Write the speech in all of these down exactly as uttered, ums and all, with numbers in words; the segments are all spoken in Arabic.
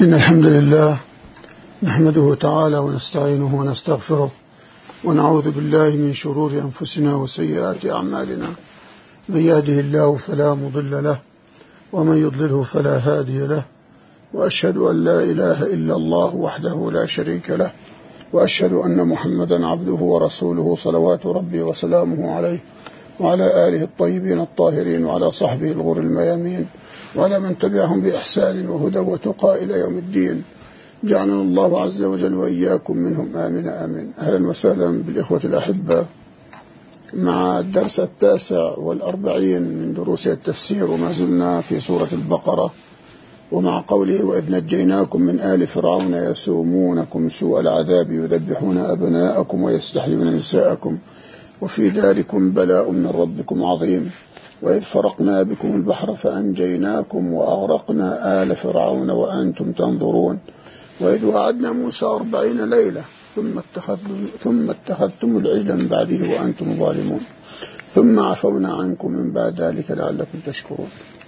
إن الحمد لله نحمده تعالى ونستعينه ونستغفره ونعوذ بالله من شرور أنفسنا وسيئات أعمالنا. من يهده الله فلا مضل له ومن يضلله فلا هادي له، وأشهد أن لا إله إلا الله وحده لا شريك له، وأشهد أن محمدا عبده ورسوله صلوات ربي وسلامه عليه وعلى آله الطيبين الطاهرين وعلى صحبه الغر الميامين وعلى من تبعهم بإحسان وهدى وتقى إلى يوم الدين. جعلنا الله عز وجل وإياكم منهم، آمين آمين. أهلا وسهلا بالإخوة الأحبة مع الدرس التاسع والأربعين من دروس التفسير، وما زلنا في سورة البقرة، ومع قوله وإذ نجيناكم من آل فرعون يسومونكم سوء العذاب يذبحون أبناءكم ويستحيون نساءكم وفي ذلكم بلاء من ربكم عظيم. وإذ فرقنا بكم البحر فأنجيناكم وأغرقنا آل فرعون وأنتم تنظرون. وإذ وعدنا موسى أربعين ليلة ثم اتخذتم, ثم اتخذتم العجل من بعده وأنتم ظالمون ثم عفونا عنكم من بعد ذلك لعلكم تشكرون.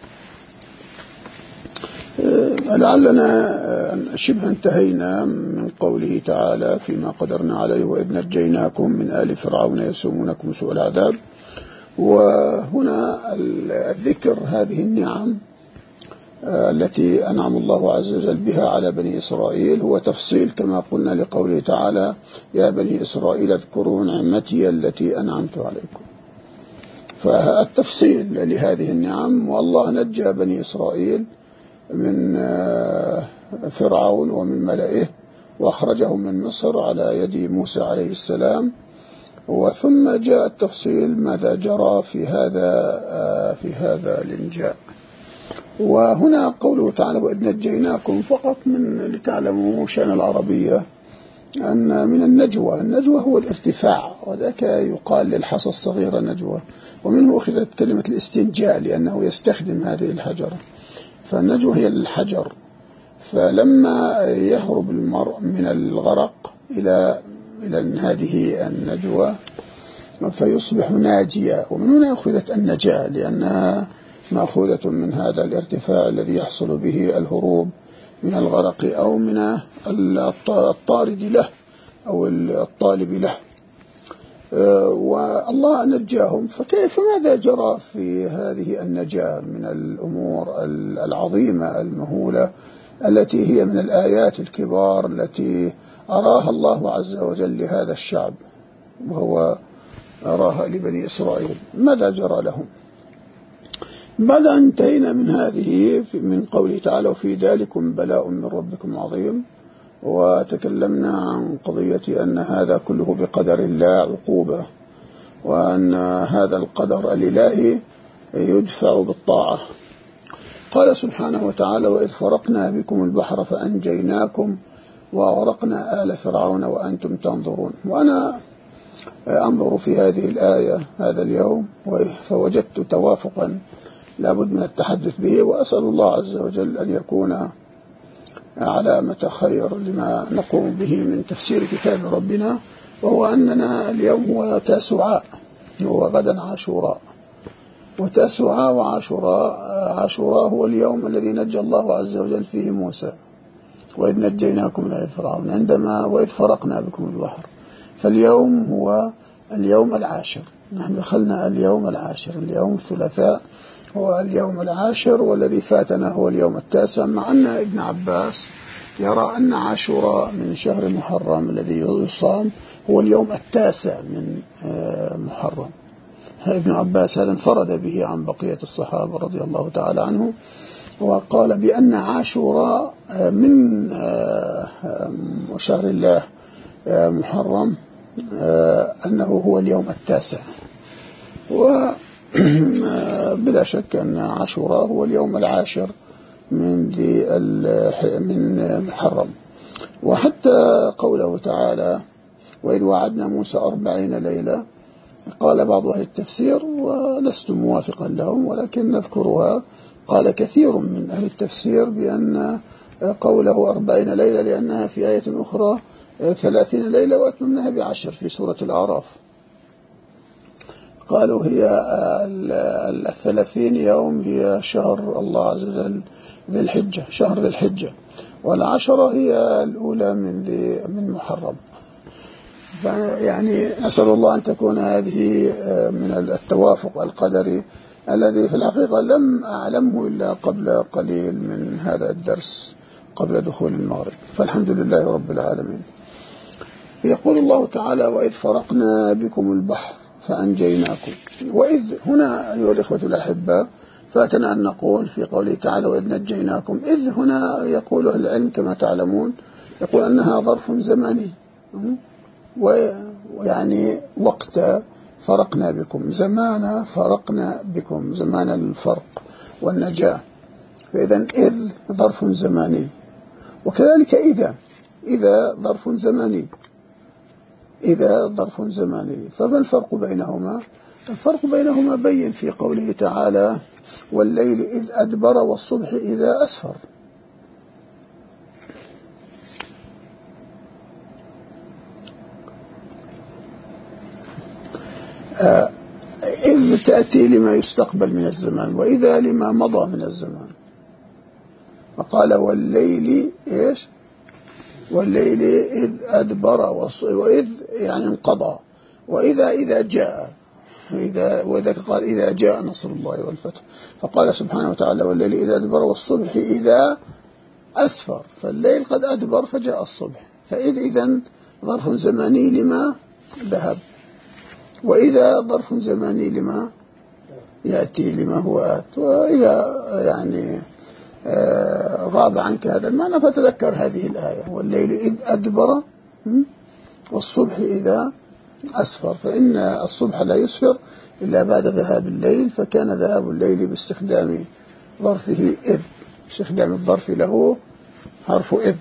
لعلنا شبه انتهينا من قوله تعالى فيما قدرنا عليه وإذ نجيناكم من آل فرعون يسومونكم سوء العذاب. وهنا الذكر هذه النعم التي أنعم الله عز وجل بها على بني إسرائيل هو تفصيل كما قلنا لقوله تعالى يا بني إسرائيل اذكروا نعمتي التي أنعمت عليكم. فالتفصيل لهذه النعم، والله نجى بني إسرائيل من فرعون ومن ملئه وأخرجهم من مصر على يد موسى عليه السلام. وثم جاء التفصيل ماذا جرى في هذا في هذا الإنجاء. وهنا قوله تعالى وإذ نجيناكم فقط من لتعلموا شأن العربية أن من النجوى، النجوى هو الارتفاع، وذاك يقال للحصى الصغيرة نجوى، ومنه أخذت كلمة الاستنجاء لأنه يستخدم هذه الحجرة. فالنجوى هي الحجر. فلما يهرب المرء من الغرق إلى إلى هذه النجوى فيصبح ناجيا، ومن هنا أخذت النجاة لأنها مأخوذة من هذا الارتفاع الذي يحصل به الهروب من الغرق أو من الطارد له أو الطالب له. والله نجاهم. فكيف ماذا جرى في هذه النجاة من الأمور العظيمة المهولة التي هي من الآيات الكبار التي أراها الله عز وجل لهذا الشعب، وهو أراها لبني إسرائيل. ماذا جرى لهم بعد أن انتهينا من هذه من قوله تعالى وفي ذلكم بلاء من ربكم عظيم، وتكلمنا عن قضية أن هذا كله بقدر الله عقوبة، وأن هذا القدر الإلهي يدفع بالطاعة. قال سبحانه وتعالى وإذ فرقنا بكم البحر فأنجيناكم وأغرقنا آل فرعون وأنتم تنظرون. وأنا أنظر في هذه الآية هذا اليوم فوجدت توافقا لابد من التحدث به، وأسأل الله عز وجل أن يكون علامة خير لما نقوم به من تفسير كتاب ربنا، وهو أننا اليوم هو تاسعاء وغدا عاشوراء. وتاسعاء وعاشوراء، عاشوراء هو اليوم الذي نجى الله عز وجل فيه موسى وإذ نجيناكم من آل فرعون عندما وإذ فرقنا بكم البحر. فاليوم هو اليوم العاشر، نحن دخلنا اليوم العاشر، اليوم الثلاثاء هو اليوم العاشر، والذي فاتنا هو اليوم التاسع، مع أن ابن عباس يرى أن عاشوراء من شهر محرم الذي يصام هو اليوم التاسع من محرم. ابن عباس هذا انفرد به عن بقية الصحابة رضي الله تعالى عنه، وقال بأن عاشوراء من شهر الله محرم أنه هو اليوم التاسع. وبلا شك أن عاشوراء هو اليوم العاشر من من محرم. وحتى قوله تعالى وإذ وعدنا موسى أربعين ليلة، قال بعض أهل التفسير ولست موافقا لهم ولكن نذكرها، قال كثير من أهل التفسير بأن قوله أربعين ليلة لأنها في آية أخرى ثلاثين ليلة وأتممناها بعشر في سورة الأعراف. قالوا هي الثلاثين يوم هي شهر الله عز وجل ذي الحجة، شهر ذي الحجة، والعشرة هي الأولى من ذي من محرم. يعني نسأل الله أن تكون هذه من التوافق القدري الذي في الحقيقة لم أعلمه إلا قبل قليل من هذا الدرس، قبل دخول المغرب، فالحمد لله رب العالمين. يقول الله تعالى: وإذ فرقنا بكم البحر فأنجيناكم. وإذ هنا أيها الإخوة الأحباء فاتنا أن نقول في قوله تعالى: وإذ نجيناكم. إذ هنا يقول أهل العلم كما تعلمون يقول أنها ظرف زمني، ويعني وقت فرقنا بكم، زمان فرقنا بكم، زمان الفرق والنجاة. فإذا إذ ظرف زماني، وكذلك إذا إذا ظرف زماني إذا ظرف زماني. فما الفرق بينهما؟ الفرق بينهما بين في قوله تعالى: والليل إذ أدبر والصبح إذا أسفر. آه إذ تأتي لما يستقبل من الزمان، وإذا لما مضى من الزمان. فقال: والليل إيش؟ والليل إذ أدبر، وإذ يعني انقضى، وإذا إذا جاء، إذا وإذا قال إذا جاء نصر الله والفتح. فقال سبحانه وتعالى: والليل إذا أدبر والصبح إذا أسفر. فالليل قد أدبر فجاء الصبح، فإذ إذن ظرف زماني لما ذهب، وإذا ظرف زماني لما يأتي، لما هو آت. وإذا يعني آه غاب عنك هذا المعنى فتذكر هذه الآية: والليل إذ أدبر والصبح إذا أسفر. فإن الصبح لا يسفر إلا بعد ذهاب الليل، فكان ذهاب الليل باستخدام ظرفه إذ، باستخدام الظرف له حرف إذ.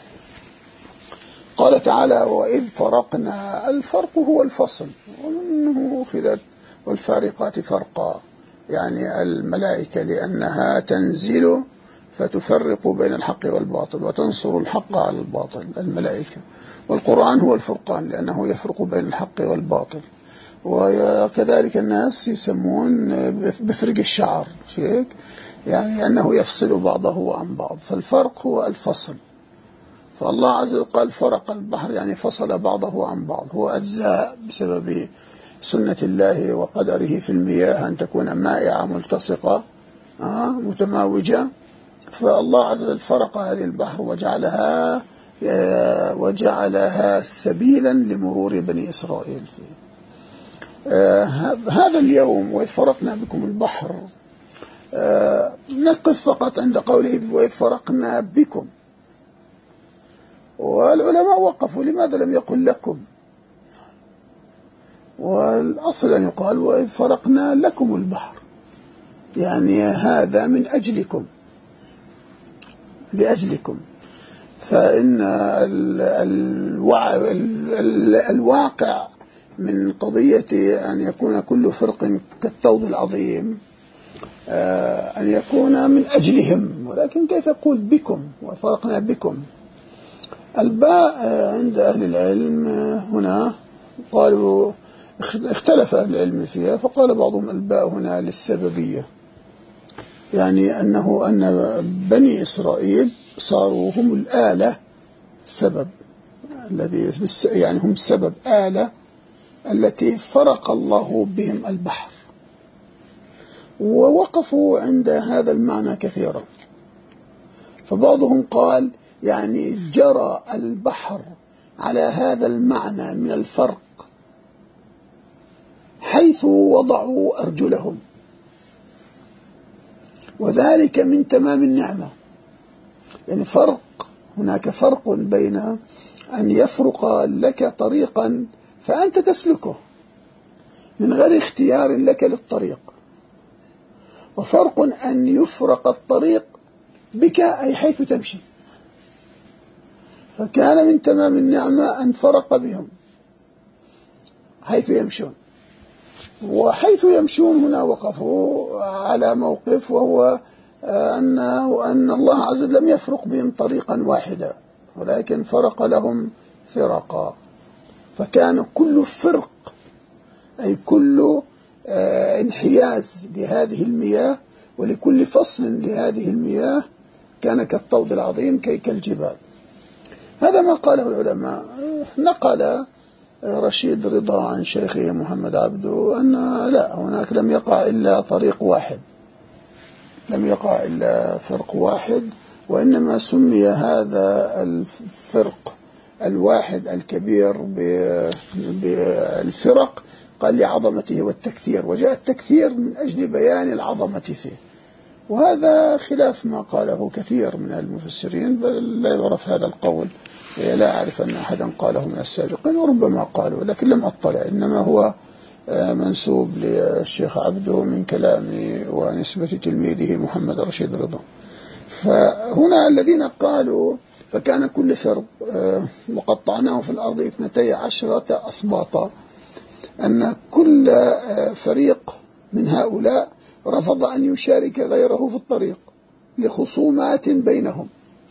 قال تعالى: وإذ فرقنا. الفرق هو الفصل، ومنه أخذت والفارقات فرقا، يعني الملائكة لأنها تنزل فتفرق بين الحق والباطل وتنصر الحق على الباطل، الملائكة. والقرآن هو الفرقان لأنه يفرق بين الحق والباطل. وكذلك الناس يسمون بفرق الشعر، يعني أنه يفصل بعضه عن بعض، فالفرق هو الفصل. فالله عز وجل قال: فرق البحر، يعني فصل بعضه عن بعض، هو أجزاء بسبب سنة الله وقدره في المياه أن تكون مائعة ملتصقة آه متماوجة. فالله عز وجل فرق هذه البحر وجعلها وجعلها سبيلا لمرور بني إسرائيل فيه. آه هذا اليوم وإذ فرقنا بكم البحر، آه نقف فقط عند قوله وإذ فرقنا بكم. والعلماء وقفوا: لماذا لم يقل لكم؟ والأصل أن يقال وإذ فرقنا لكم البحر، يعني هذا من أجلكم، لأجلكم. فإن الواقع من قضية أن يكون كل فرق كالطود العظيم أن يكون من أجلهم، ولكن كيف يقول بكم وفرقنا بكم؟ الباء عند أهل العلم هنا قالوا اختلف أهل العلم فيها، فقال بعضهم الباء هنا للسببية، يعني أنه أن بني إسرائيل صاروا هم الآلة، سبب الذي يعني هم سبب آلة التي فرق الله بهم البحر. ووقفوا عند هذا المعنى كثيرا، فبعضهم قال يعني جرى البحر على هذا المعنى من الفرق حيث وضعوا أرجلهم، وذلك من تمام النعمة. يعني فرق، هناك فرق بين أن يفرق لك طريقا فأنت تسلكه من غير اختيار لك للطريق، وفرق أن يفرق الطريق بك أي حيث تمشي. فكان من تمام النعمة أن فرق بهم حيث يمشون، وحيث يمشون هنا وقفوا على موقف، وهو أن أن الله عز وجل لم يفرق بهم طريقا واحدا، ولكن فرق لهم فرقا. فكان كل فرق أي كل انحياز لهذه المياه ولكل فصل لهذه المياه كان كالطود العظيم كي كالجبال. هذا ما قاله العلماء. نقل رشيد رضا عن شيخه محمد عبده أن لا، هناك لم يقع إلا طريق واحد، لم يقع إلا فرق واحد، وإنما سمي هذا الفرق الواحد الكبير بالفرق قال لعظمته والتكثير، وجاء التكثير من أجل بيان العظمة فيه، وهذا خلاف ما قاله كثير من المفسرين، بل لا يعرف هذا القول، لا أعرف أن أحدا قاله من السابقين، وربما قالوا لكن لم أطلع، إنما هو منسوب للشيخ عبده من كلامه ونسبة تلميذه محمد رشيد رضا. فهنا الذين قالوا فكان كل فرق وقطعناه في الأرض اثنتي عشرة أصباطا، أن كل فريق من هؤلاء رفض أن يشارك غيره في الطريق لخصومات بينهم،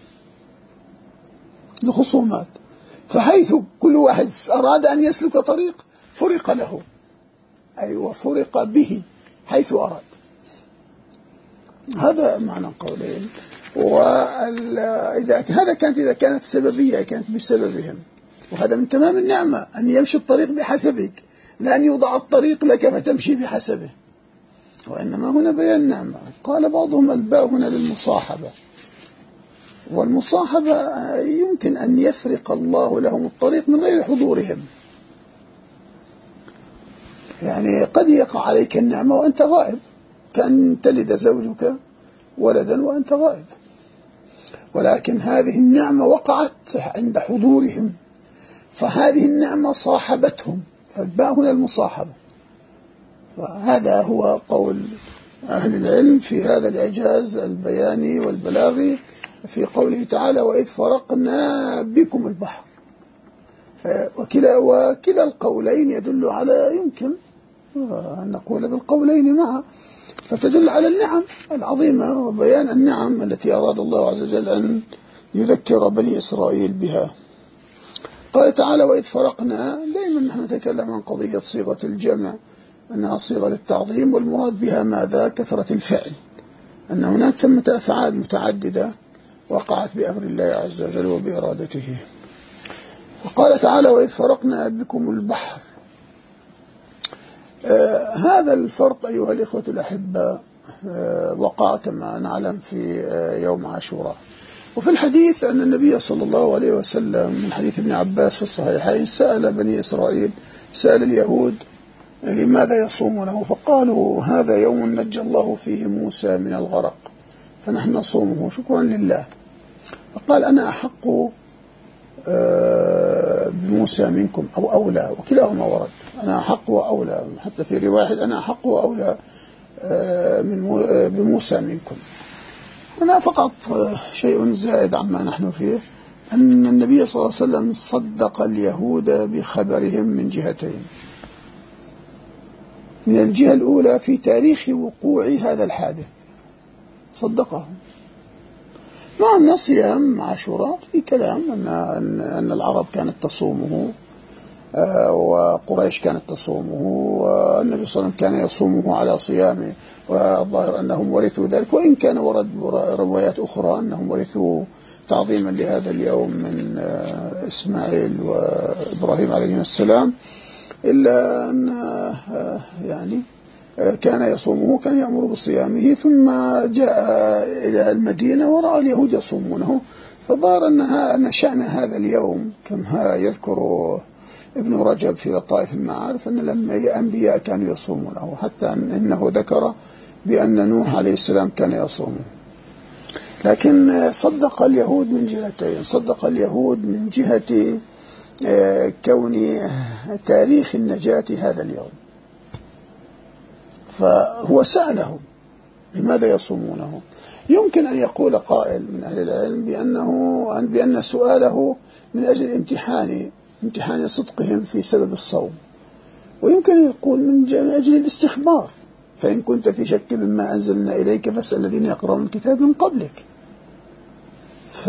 لخصومات، فحيث كل واحد أراد أن يسلك طريق فرق له، أي وفرق به حيث أراد. هذا معنى قولين. وإذا هذا كانت إذا كانت سببية كانت بسببهم، وهذا من تمام النعمة أن يمشي الطريق بحسبك، لا أن يوضع الطريق لك فتمشي بحسبه، وإنما هنا بيان نعمة. قال بعضهم الباء هنا للمصاحبة، والمصاحبة يمكن أن يفرق الله لهم الطريق من غير حضورهم، يعني قد يقع عليك النعمة وأنت غائب، كأن تلد زوجك ولدا وأنت غائب، ولكن هذه النعمة وقعت عند حضورهم، فهذه النعمة صاحبتهم، فالباء هنا المصاحبة. وهذا هو قول أهل العلم في هذا الإعجاز البياني والبلاغي في قوله تعالى وإذ فرقنا بكم البحر. وكلا, وكلا القولين يدل على يمكن أن نقول بالقولين معا، فتدل على النعم العظيمة وبيان النعم التي أراد الله عز وجل أن يذكر بني إسرائيل بها. قال تعالى وإذ فرقنا، دائما نحن نتكلم عن قضية صيغة الجمع أنها صيغة للتعظيم، والمراد بها ماذا؟ كثرة الفعل، أن هناك ثمة أفعال متعددة وقعت بأمر الله عز وجل وبإرادته. وقال تعالى وإذ فرقنا بكم البحر. آه هذا الفرق أيها الإخوة الأحباء آه وقع كما نعلم في آه يوم عاشوراء. وفي الحديث أن النبي صلى الله عليه وسلم من حديث ابن عباس في الصحيحين سأل بني إسرائيل، سأل اليهود لماذا يصومونه، فقالوا هذا يوم نجى الله فيه موسى من الغرق فنحن نصومه شكرا لله. فقال أنا أحق بموسى منكم أو أولى، وكلاهما ورد، أنا أحق وأولى، حتى في رواية أنا أحق وأولى من بموسى منكم. هنا فقط شيء زائد عما نحن فيه، أن النبي صلى الله عليه وسلم صدق اليهود بخبرهم من جهتين. من الجهة الأولى في تاريخ وقوع هذا الحادث صدقهم، مع أن صيام عاشوراء في كلام أن أن العرب كانت تصومه وقريش كانت تصومه والنبي صلى الله عليه وسلم كان يصومه على صيامه، والظاهر أنهم ورثوا ذلك، وإن كان ورد روايات أخرى أنهم ورثوا تعظيما لهذا اليوم من إسماعيل وإبراهيم عليهم السلام، إلا أن يعني كان يصومه، كان يأمر بصيامه، ثم جاء إلى المدينة ورأى اليهود يصومونه، فظهر أنها أن شأن هذا اليوم كما يذكر ابن رجب في لطائف المعارف أن لما الأنبياء كانوا يصومونه، حتى إنه ذكر بأن نوح عليه السلام كان يصومه. لكن صدق اليهود من جهتين، صدق اليهود من جهة كون تاريخ النجاة هذا اليوم، فهو سألهم لماذا يصومونه. يمكن أن يقول قائل من أهل العلم بأنه بأن سؤاله من أجل امتحان امتحان صدقهم في سبب الصوم، ويمكن أن يقول من أجل الاستخبار، فإن كنت في شك مما أنزلنا إليك فاسأل الذين يقرؤون الكتاب من قبلك. ف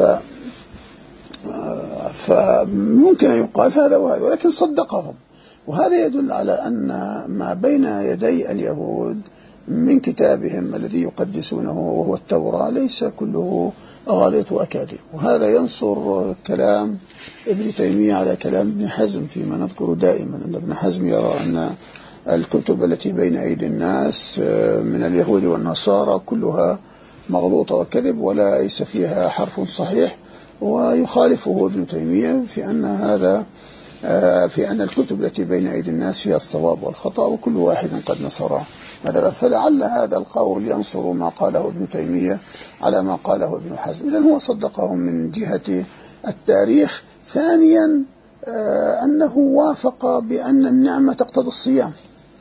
فممكن أن يقال هذا وهذا، ولكن صدقهم، وهذا يدل على أن ما بين يدي اليهود من كتابهم الذي يقدسونه وهو التوراة ليس كله أغاليط وأكاذيب. وهذا ينصر كلام ابن تيمية على كلام ابن حزم فيما نذكر دائما، أن ابن حزم يرى أن الكتب التي بين أيدي الناس من اليهود والنصارى كلها مغلوطة وكذب ولا ليس فيها حرف صحيح، ويخالفه ابن تيمية في أن هذا في أن الكتب التي بين أيدي الناس فيها الصواب والخطأ وكل واحد قد نصره. فلعل هذا القول ينصر ما قاله ابن تيمية على ما قاله ابن حزم، إذن هو صدقه من جهة التاريخ. ثانيا أنه وافق بأن النعمة تقتضي الصيام،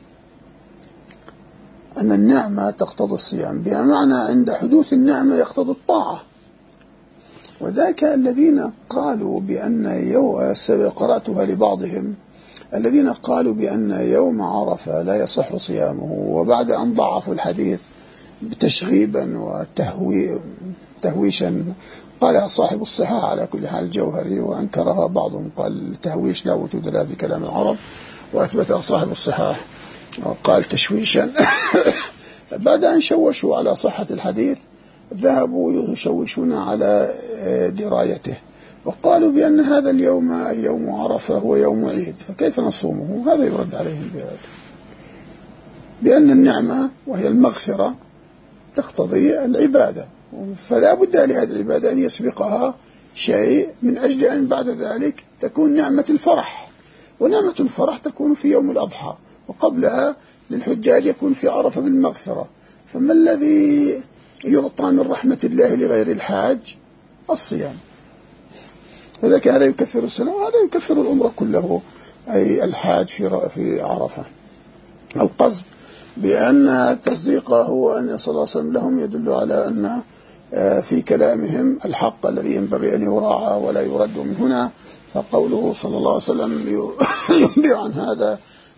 أن النعمة تقتضي الصيام، بمعنى عند حدوث النعمة يقتضي الطاعة. وذاك الذين قالوا بأن يوم، قرأتها لبعضهم، الذين قالوا بأن يوم عرفة لا يصح صيامه، وبعد أن ضعفوا الحديث تشغيبا وتهويشا، قال صاحب الصحاح على كل حال الجوهري، وأنكرها بعضهم، قال التهويش لا وجود له في كلام العرب، وأثبتها صاحب الصحاح وقال تشويشا. بعد أن شوشوا على صحة الحديث ذهبوا يشوشون على درايته، وقالوا بأن هذا اليوم يوم عرفة هو يوم عيد، فكيف نصومه؟ هذا يرد عليهم بهذا، بأن النعمة وهي المغفرة تقتضي العبادة، فلا بد لهذه العبادة أن يسبقها شيء من أجل أن بعد ذلك تكون نعمة الفرح، ونعمة الفرح تكون في يوم الأضحى، وقبلها للحجاج يكون في عرفة بالمغفرة. فما الذي يعطى من رحمة الله لغير الحاج؟ الصيام. فذلك هذا يكفر السنة وهذا يكفر الأمر كله، أي الحاج في عرفة. القصد بأن تصديقه أن صلى الله عليه وسلم لهم يدل على أن في كلامهم الحق الذي ينبغي أن يراعى ولا يرد من هنا. فقوله صلى الله عليه وسلم ينبئ عن هذا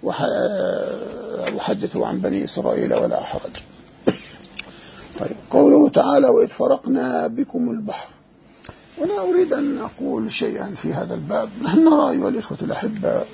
وحدثوا عن بني إسرائيل ولا حرج. طيب، قوله تعالى وإذ فرقنا بكم البحر. وأنا أريد أن أقول شيئا في هذا الباب. نحن نرى أيها الإخوة الأحبة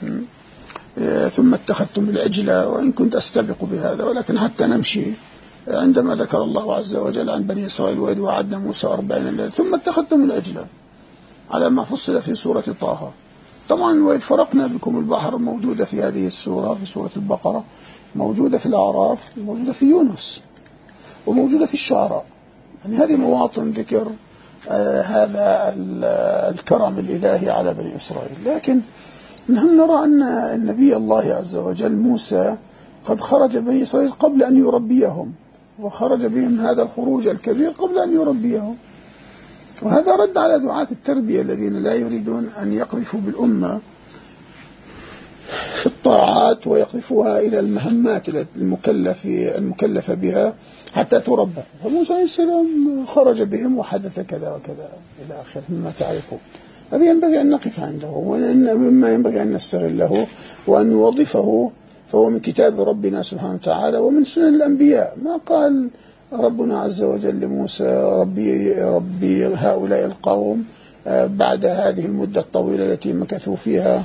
ثم اتخذتم العجلة، وإن كنت أستبق بهذا ولكن حتى نمشي، عندما ذكر الله عز وجل عن بني إسرائيل وإذ وعدنا موسى أربعين ليلة ثم اتخذتم العجلة على ما فصل في سورة طه. طبعا وإذ فرقنا بكم البحر موجودة في هذه السورة، في سورة البقرة، موجودة في الأعراف، موجودة في يونس، وموجودة في الشعراء. يعني هذه مواطن ذكر آه هذا الكرم الإلهي على بني إسرائيل. لكن نحن نرى أن النبي الله عز وجل موسى قد خرج بني إسرائيل قبل أن يربيهم، وخرج بهم هذا الخروج الكبير قبل أن يربيهم. وهذا رد على دعاة التربية الذين لا يريدون أن يقذفوا بالأمة في الطاعات ويقذفوها إلى المهمات المكلف المكلفة بها حتى تربى. فموسى عليه السلام خرج بهم وحدث كذا وكذا إلى آخره مما تعرفون. هذا ينبغي أن نقف عنده، ومما ينبغي أن نستغله وأن نوظفه، فهو من كتاب ربنا سبحانه وتعالى ومن سنن الأنبياء. ما قال ربنا عز وجل لموسى ربي, ربي هؤلاء القوم بعد هذه المدة الطويلة التي مكثوا فيها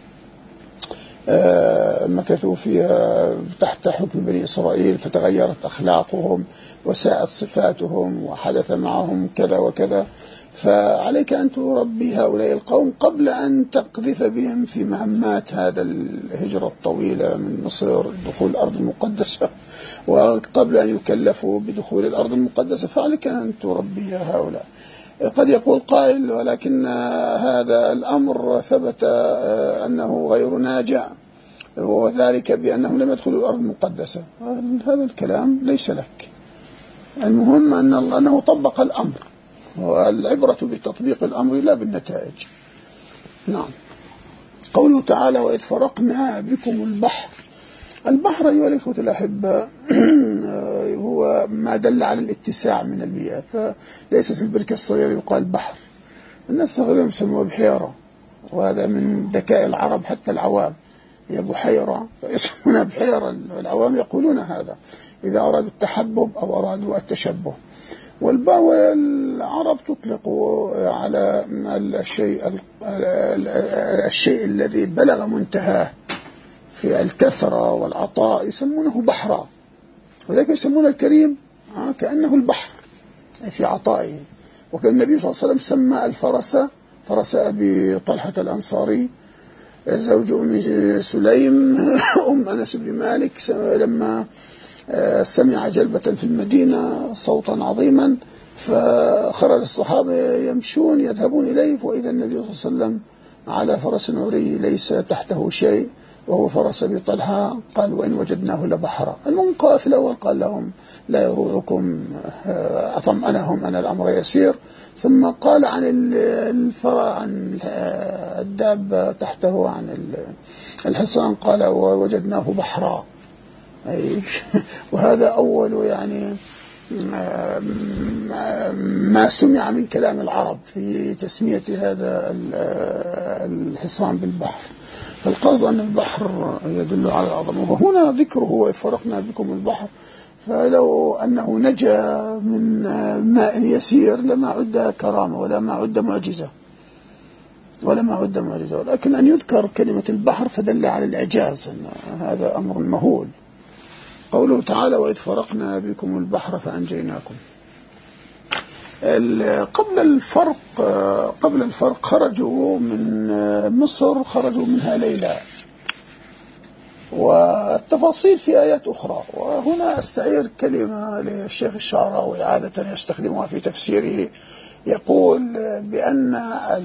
مكثوا فيها تحت حكم بني إسرائيل، فتغيرت أخلاقهم وساءت صفاتهم وحدث معهم كذا وكذا، فعليك أن تربي هؤلاء القوم قبل أن تقذف بهم في مهمات هذا الهجرة الطويلة من مصر دخول الأرض المقدسة، وقبل أن يكلفوا بدخول الأرض المقدسة، فعليك أن تربي هؤلاء. قد يقول قائل ولكن هذا الأمر ثبت أنه غير ناجع، وذلك بأنهم لم يدخلوا الأرض المقدسة. هذا الكلام ليس لك، المهم أن الله أنه طبق الأمر، والعبرة بتطبيق الأمر لا بالنتائج. نعم. قوله تعالى وإذ فرقنا بكم البحر. البحر أيها الإخوة الأحبة هو ما دل على الاتساع من المياه، فليس في البركة الصغيرة يقال بحر، الناس الصغيرة يسموها بحيرة، وهذا من ذكاء العرب حتى العوام، هي بحيرة فيسمونها بحيرة. العوام يقولون هذا إذا أرادوا التحبب أو أرادوا التشبه. والعرب تطلق على الشيء الشيء الذي بلغ منتهاه في الكثرة والعطاء يسمونه بحرا، وذلك يسمون الكريم كأنه البحر في عطائه. وكان النبي صلى الله عليه وسلم سمى الفرس فرس أبي طلحة الأنصاري زوج أم سليم أم أنس بن مالك لما سمع جلبة في المدينة صوتا عظيما فخرج الصحابة يمشون يذهبون إليه، وإذا النبي صلى الله عليه وسلم على فرس عري ليس تحته شيء وهو فرس أبي طلحة. قال وإن وجدناه لبحرا. المنقى في الأول قال لهم لا يروعكم، أطمأنهم أن الأمر يسير، ثم قال عن الفرع عن الدابة تحته عن الحصان قال ووجدناه بحرا، أي وهذا أول يعني ما سمع من كلام العرب في تسمية هذا الحصان بالبحر. فالقصد أن البحر يدل على العظمة، وهنا ذكره وإذ فرقنا بكم البحر، فلو أنه نجا من ماء يسير لما عد كرامة ولا ما عد معجزة ولا ما عد معجزة، ولكن أن يذكر كلمة البحر فدل على الإعجاز، أن هذا أمر مهول. قوله تعالى وإذ فرقنا بكم البحر فأنجيناكم. قبل الفرق قبل الفرق خرجوا من مصر، خرجوا منها ليلا، والتفاصيل في آيات أخرى. وهنا أستعير كلمة للشيخ الشعراوي عادة يستخدمها في تفسيره، يقول بأن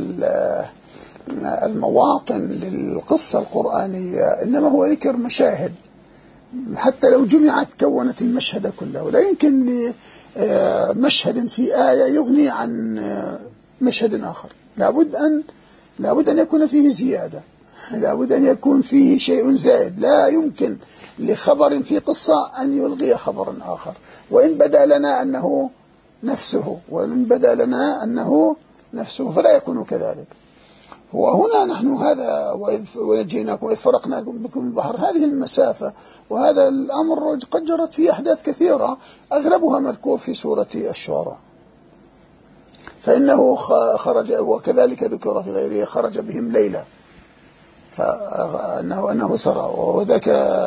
المواطن للقصة القرآنية إنما هو ذكر مشاهد، حتى لو جمعت كونت المشهد كله، ولا يمكن لمشهد في آية يغني عن مشهد آخر، لابد أن لابد أن يكون فيه زيادة، لابد أن يكون فيه شيء زائد، لا يمكن لخبر في قصة أن يلغي خبرا آخر، وإن بدا لنا أنه نفسه وإن بدا لنا أنه نفسه فلا يكون كذلك. وهنا نحن هذا وإذ ونجيناكم وإذ فرقنا بكم البحر، هذه المسافة وهذا الأمر قد جرت فيه أحداث كثيرة أغلبها مذكور في سورة الشعراء، فإنه خرج وكذلك ذكر في غيره خرج بهم ليلة فأنه أنه سرى، وذاك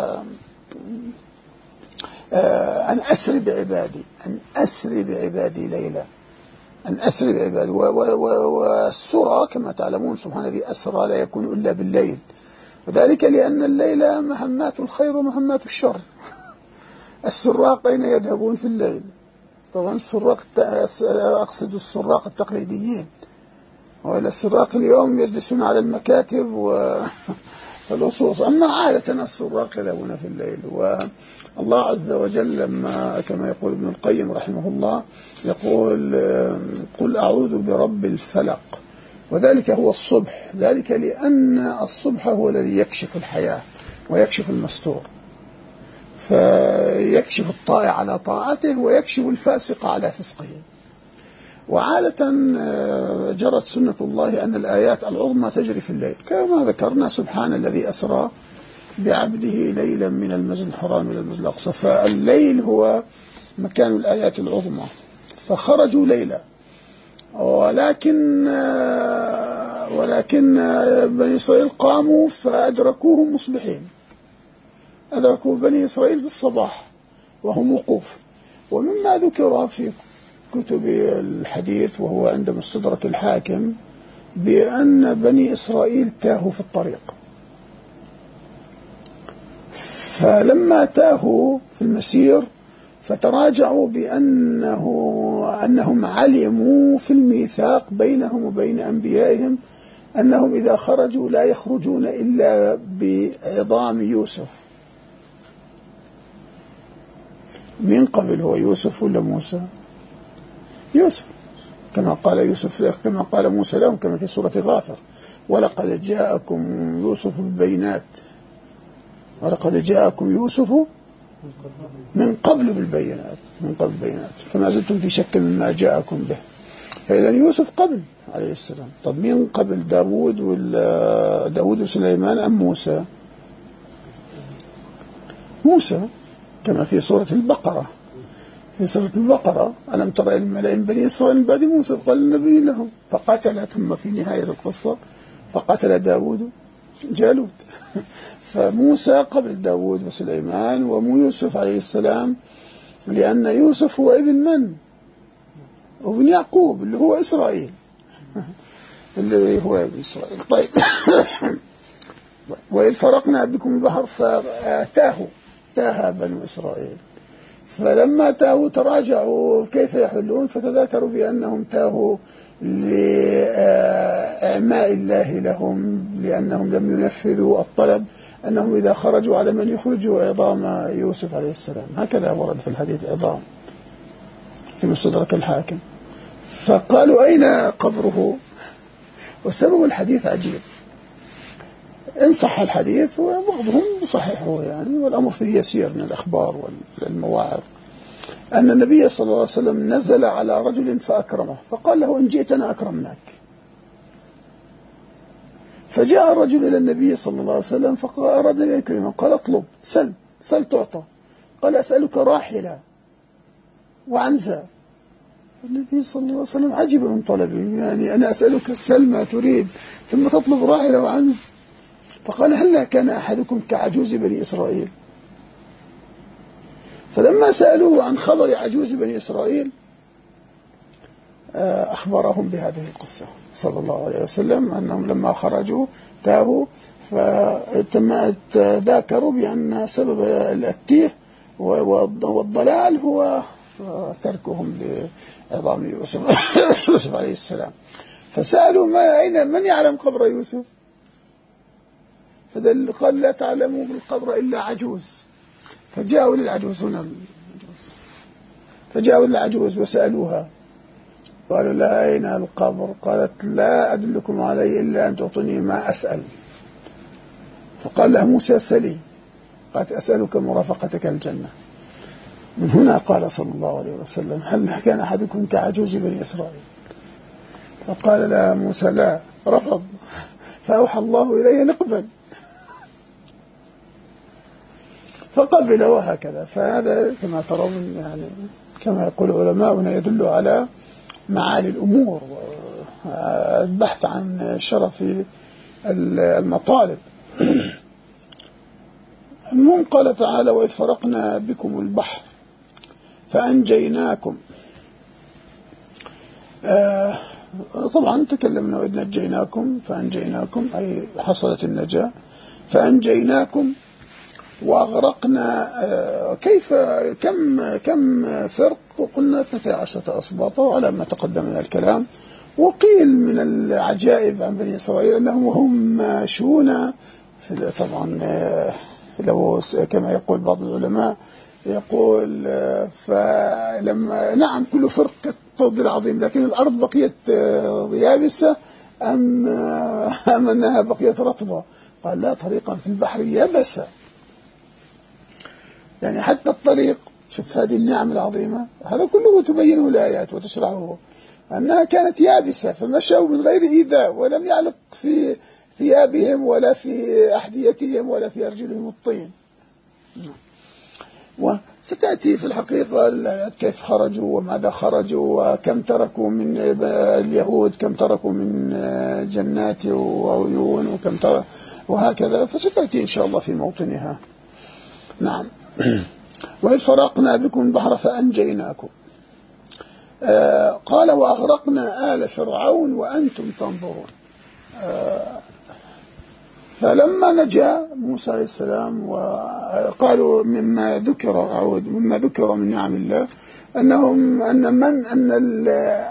أن أسري بعبادي أن أسري بعبادي ليلة أن أسري بعبادي. والسرى كما تعلمون سبحان الذي أسرى لا يكون إلا بالليل، وذلك لأن الليل مهمات الخير ومهمات الشر. السراقين يذهبون في الليل، طبعا السراق أقصد السراق التقليديين، وإلى السراق اليوم يجلسون على المكاتب واللصوص، أما عادة السراق يذهبون في الليل. والله عز وجل لما كما يقول ابن القيم رحمه الله يقول قل أعوذ برب الفلق، وذلك هو الصبح، ذلك لأن الصبح هو الذي يكشف الحياة ويكشف المستور، فيكشف الطائع على طاعته ويكشف الفاسق على فسقه. وعادة جرت سنة الله أن الآيات العظمى تجري في الليل، كما ذكرنا سبحان الذي أسرى بعبده ليلا من المسجد الحرام إلى المسجد الأقصى، فالليل هو مكان الآيات العظمى، فخرجوا ليلا. ولكن ولكن بني إسرائيل قاموا فأدركوهم مصبحين، أدركوا بني إسرائيل في الصباح وهم وقوف. ومما ذكر في كتب الحديث وهو عند مستدرك الحاكم بأن بني إسرائيل تاهوا في الطريق، فلما تاهوا في المسير فتراجعوا بأنه أنهم علموا في الميثاق بينهم وبين أنبيائهم أنهم إذا خرجوا لا يخرجون إلا بعظام يوسف. من قبل هو يوسف ولا موسى؟ يوسف، كما قال يوسف كما قال موسى لهم كما في سورة غافر ولقد جاءكم يوسف بالبينات ولقد جاءكم يوسف من قبل بالبينات من قبل بالبينات فما زلتم في شك مما جاءكم به. فإذا يوسف قبل عليه السلام. طب من قبل داود ولا داود وسليمان أم موسى؟ موسى كما في سورة البقرة في سورة البقرة ألم تر إلى الملأ من بني إسرائيل من بعد موسى قال النبي لهم فقتل، ثم في نهاية القصة فقتل داود جالوت. فموسى قبل داود وسليمان ومو يوسف عليه السلام، لأن يوسف هو ابن من؟ وابن يعقوب اللي هو إسرائيل اللي هو ابن إسرائيل. طيب وإذ فرقنا بكم البحر فتاهوا تاه بنو إسرائيل، فلما تاهوا تراجعوا كيف يحلون، فتذاكروا بأنهم تاهوا لإعماء الله لهم، لأنهم لم ينفذوا الطلب أنهم إذا خرجوا على من يخرجوا عظام يوسف عليه السلام. هكذا ورد في الحديث عظام في مستدرك الحاكم. فقالوا أين قبره؟ وسبب الحديث عجيب، إن صح الحديث وبعضهم صحيحه يعني، والأمر فيه يسير من الأخبار والمواعظ، أن النبي صلى الله عليه وسلم نزل على رجل فأكرمه، فقال له إن جئتنا أكرمناك. فجاء الرجل إلى النبي صلى الله عليه وسلم فأراد أن يكرمه، قال اطلب، سل سل تعطى. قال أسألك راحلة وعنزة. النبي صلى الله عليه وسلم عجب من طلبه، يعني أنا أسألك سل ما تريد ثم تطلب راحلة وعنز. فقال هلا كان أحدكم كعجوز بني إسرائيل. فلما سألوه عن خبر عجوز بني إسرائيل أخبرهم بهذه القصة صلى الله عليه وسلم، أنهم لما خرجوا تاهوا فتذاكروا بأن سبب التيه والضلال هو تركهم لعظام يوسف يوسف عليه السلام. فسألوا ما أين من يعلم قبر يوسف؟ فدل قال لا تعلموا بالقبر إلا عجوز. فجاءوا للعجوز هنا فجاءوا للعجوز وسألوها، قالوا لا أين القبر؟ قالت لا أدلكم عليه إلا أن تعطوني ما أسأل. فقال له موسى سلي، قالت أسألك مرافقتك الجنة. من هنا قال صلى الله عليه وسلم هل كان أحدكم كعجوز بني إسرائيل؟ فقال لا موسى لا، رفض، فأوحى الله إليه نقبل، فقبل وهكذا. فهذا كما ترون يعني كما يقول علماؤنا يدل على معالي الأمور والبحث عن شرف المطالب. المهم قال تعالى وإذ فرقنا بكم البحر فأنجيناكم. آه طبعا تكلمنا وإذ نجيناكم فأنجيناكم أي حصلت النجاة، فأنجيناكم وأغرقنا. آه كيف كم كم فرق؟ قلنا اثنتي عشرة أسباطا على ما تقدم من الكلام. وقيل من العجائب عن بني إسرائيل أنهم هم ماشون طبعا آه لو كما يقول بعض العلماء يقول آه فلما نعم كل فرق كالطود العظيم، لكن الأرض بقيت آه يابسة أم, آه أم أنها بقيت رطبة؟ قال لا، طريقا في البحر يبسة، يعني حتى الطريق. شوف هذه النعم العظيمة، هذا كله تبينه الآيات وتشرحه أنها كانت يابسة، فمشوا من غير إيذاء ولم يعلق في ثيابهم ولا في أحذيتهم ولا في أرجلهم الطين. وستأتي في الحقيقة الآيات كيف خرجوا وماذا خرجوا وكم تركوا من اليهود، كم تركوا من جنات وعيون وكم تركوا وهكذا، فستأتي إن شاء الله في موطنها. نعم. وإذ فرقنا بكم البحر فأنجيناكم. آه قال وأغرقنا آل فرعون وأنتم تنظرون. آه فلما نجا موسى عليه السلام وقالوا مما ذكر أعود مما ذكر من نعم الله أنهم أن من أن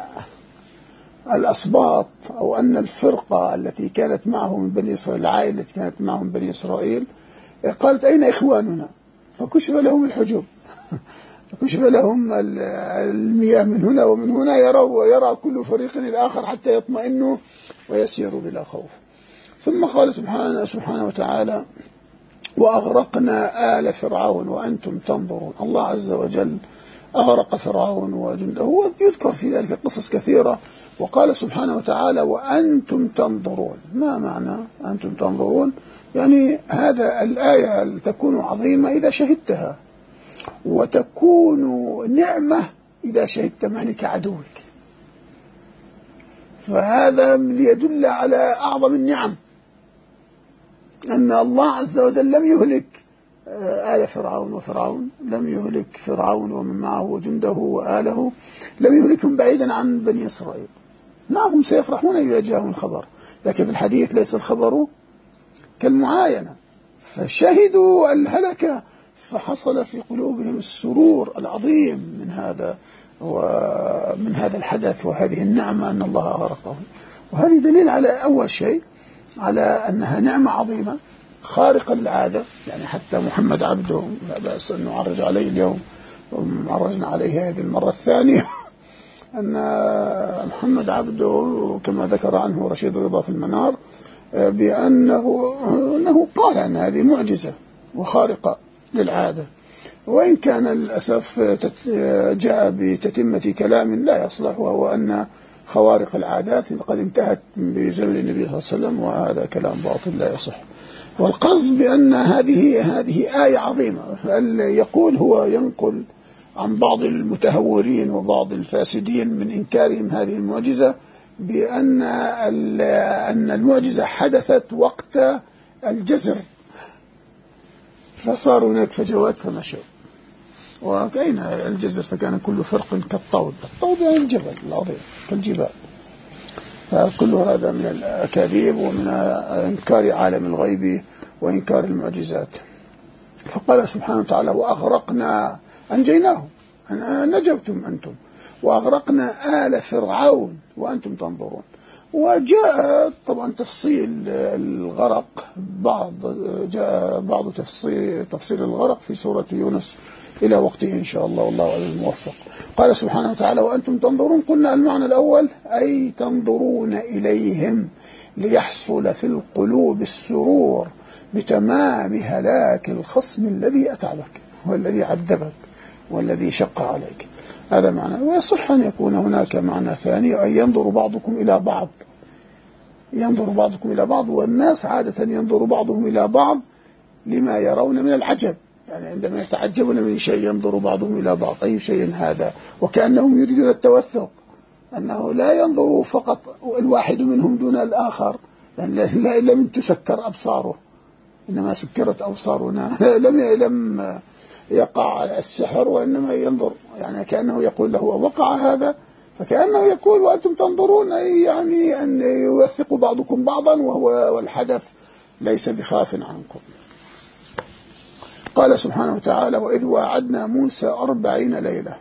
الأسباط أو أن الفرقة التي كانت معهم من بني إسرائيل، العائلة التي كانت معهم من بني إسرائيل، قالت أين إخواننا؟ فكشف لهم الحجب، كشف لهم المياه من هنا ومن هنا، يروا يرى كل فريق الآخر حتى يطمئنوا ويسيروا بلا خوف. ثم قال سبحانه سبحانه وتعالى وأغرقنا آل فرعون وأنتم تنظرون. الله عز وجل أغرق فرعون وجنده، ويذكر في ذلك قصص كثيرة. وقال سبحانه وتعالى وأنتم تنظرون. ما معنى أنتم تنظرون؟ يعني هذا الآية تكون عظيمة إذا شهدتها، وتكون نعمة إذا شهدت مالك عدوك. فهذا ليدل على أعظم النعم، أن الله عز وجل لم يهلك آل فرعون وفرعون لم يهلك فرعون ومن معه وجنده وآله لم يهلكهم بعيدا عن بني إسرائيل. نعم هم سيفرحون إذا جاءهم الخبر، لكن في الحديث ليس الخبر كالمعاينة، فشهدوا الهلكة فحصل في قلوبهم السرور العظيم من هذا ومن هذا الحدث وهذه النعمة أن الله أغرقهم. وهذه دليل على أول شيء على أنها نعمة عظيمة خارقة للعادة، يعني حتى محمد عبده لا بأس أن نعرج عليه اليوم، وعرجنا عليه هذه المرة الثانية أن محمد عبده كما ذكر عنه رشيد رضا في المنار بأنه أنه قال أن هذه معجزة وخارقة للعادة، وإن كان للأسف جاء بتتمة كلام لا يصلح، وهو أن خوارق العادات قد انتهت بزمن النبي صلى الله عليه وسلم، وهذا كلام باطل لا يصح. والقصد بأن هذه هذه آية عظيمة. يقول هو ينقل عن بعض المتهورين وبعض الفاسدين من إنكارهم هذه المعجزة بأن أن المعجزة حدثت وقت الجزر، فصار هناك فجوات فمشوا، وكأين الجزر فكان كل فرق كالطود، الطود يعني الجبل العظيم كالجبال. فكل هذا من الأكاذيب ومن إنكار عالم الغيب وإنكار المعجزات. فقال سبحانه وتعالى وأغرقنا، أنجيناهم، نجوتم أنتم، وأغرقنا آل فرعون وأنتم تنظرون. وجاء طبعا تفصيل الغرق، بعض جاء بعض تفصيل تفصيل الغرق في سورة يونس إلى وقته إن شاء الله، والله على الموفق. قال سبحانه وتعالى وأنتم تنظرون، قلنا المعنى الأول أي تنظرون إليهم ليحصل في القلوب السرور بتمام هلاك الخصم الذي أتعبك والذي عذبك والذي شق عليك. هذا معنى. ويصح أن يكون هناك معنى ثاني، أن ينظر بعضكم إلى بعض، ينظر بعضكم إلى بعض، والناس عادة ينظر بعضهم إلى بعض لما يرون من العجب، يعني عندما يتعجبون من شيء ينظر بعضهم إلى بعض أي شيء هذا، وكأنهم يريدون التوثق، أنه لا ينظر فقط الواحد منهم دون الآخر، لأن لا لم تسكر أبصاره، إنما سكرت أبصارنا، لم لم يقع السحر، وإنما ينظر، يعني كأنه يقول له وقع هذا، فكأنه يقول وأنتم تنظرون، أي يعني أن يوثق بعضكم بعضا، وهو والحدث ليس بخاف عنكم. قال سبحانه وتعالى وإذ وعدنا موسى أربعين ليلة.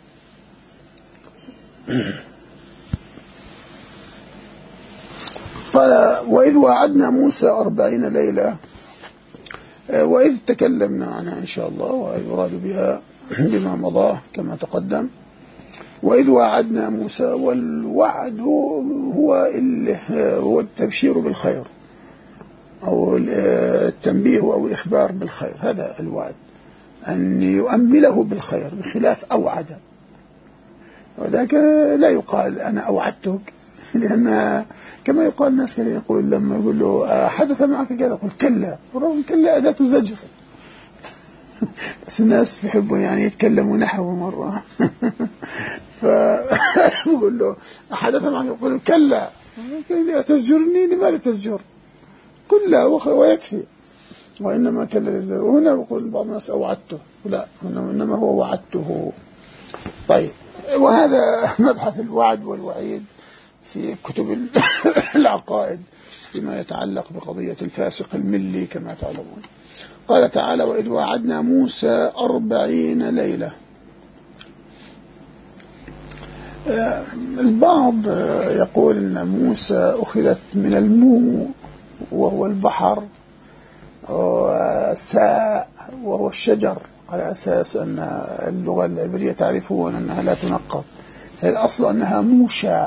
قال وإذ وعدنا موسى أربعين ليلة، وإذ تكلمنا عنها إن شاء الله، ويراد بها لما مضاه كما تقدم. وإذ وعدنا موسى، والوعد هو هو التبشير بالخير أو التنبيه أو الإخبار بالخير، هذا الوعد، أن يؤمله بالخير بخلاف أوعد، وذاك لا يقال أنا أوعدتك، لأن كما يقال الناس كان يقول لما يقول له حدث معك كذا يقول كلا، كلا أداة زجر، بس الناس بيحبوا يعني يتكلموا نحو مرة فيقول له حدث معك يقول كلا، تزجرني لماذا تزجر، كلا ويكفي، وإنما كلا للزجر. وهنا يقول بعض الناس أوعدته، لا إنما هو وعدته. طيب، وهذا مبحث الوعد والوعيد في كتب العقائد فيما يتعلق بقضية الفاسق الملي كما تعلمون. قال تعالى وإذ وعدنا موسى أربعين ليلة. البعض يقول أن موسى أخذت من المو وهو البحر، وساء وهو الشجر، على أساس أن اللغة العبرية تعرفون أنها لا تنقط، فالأصل أنها موشى.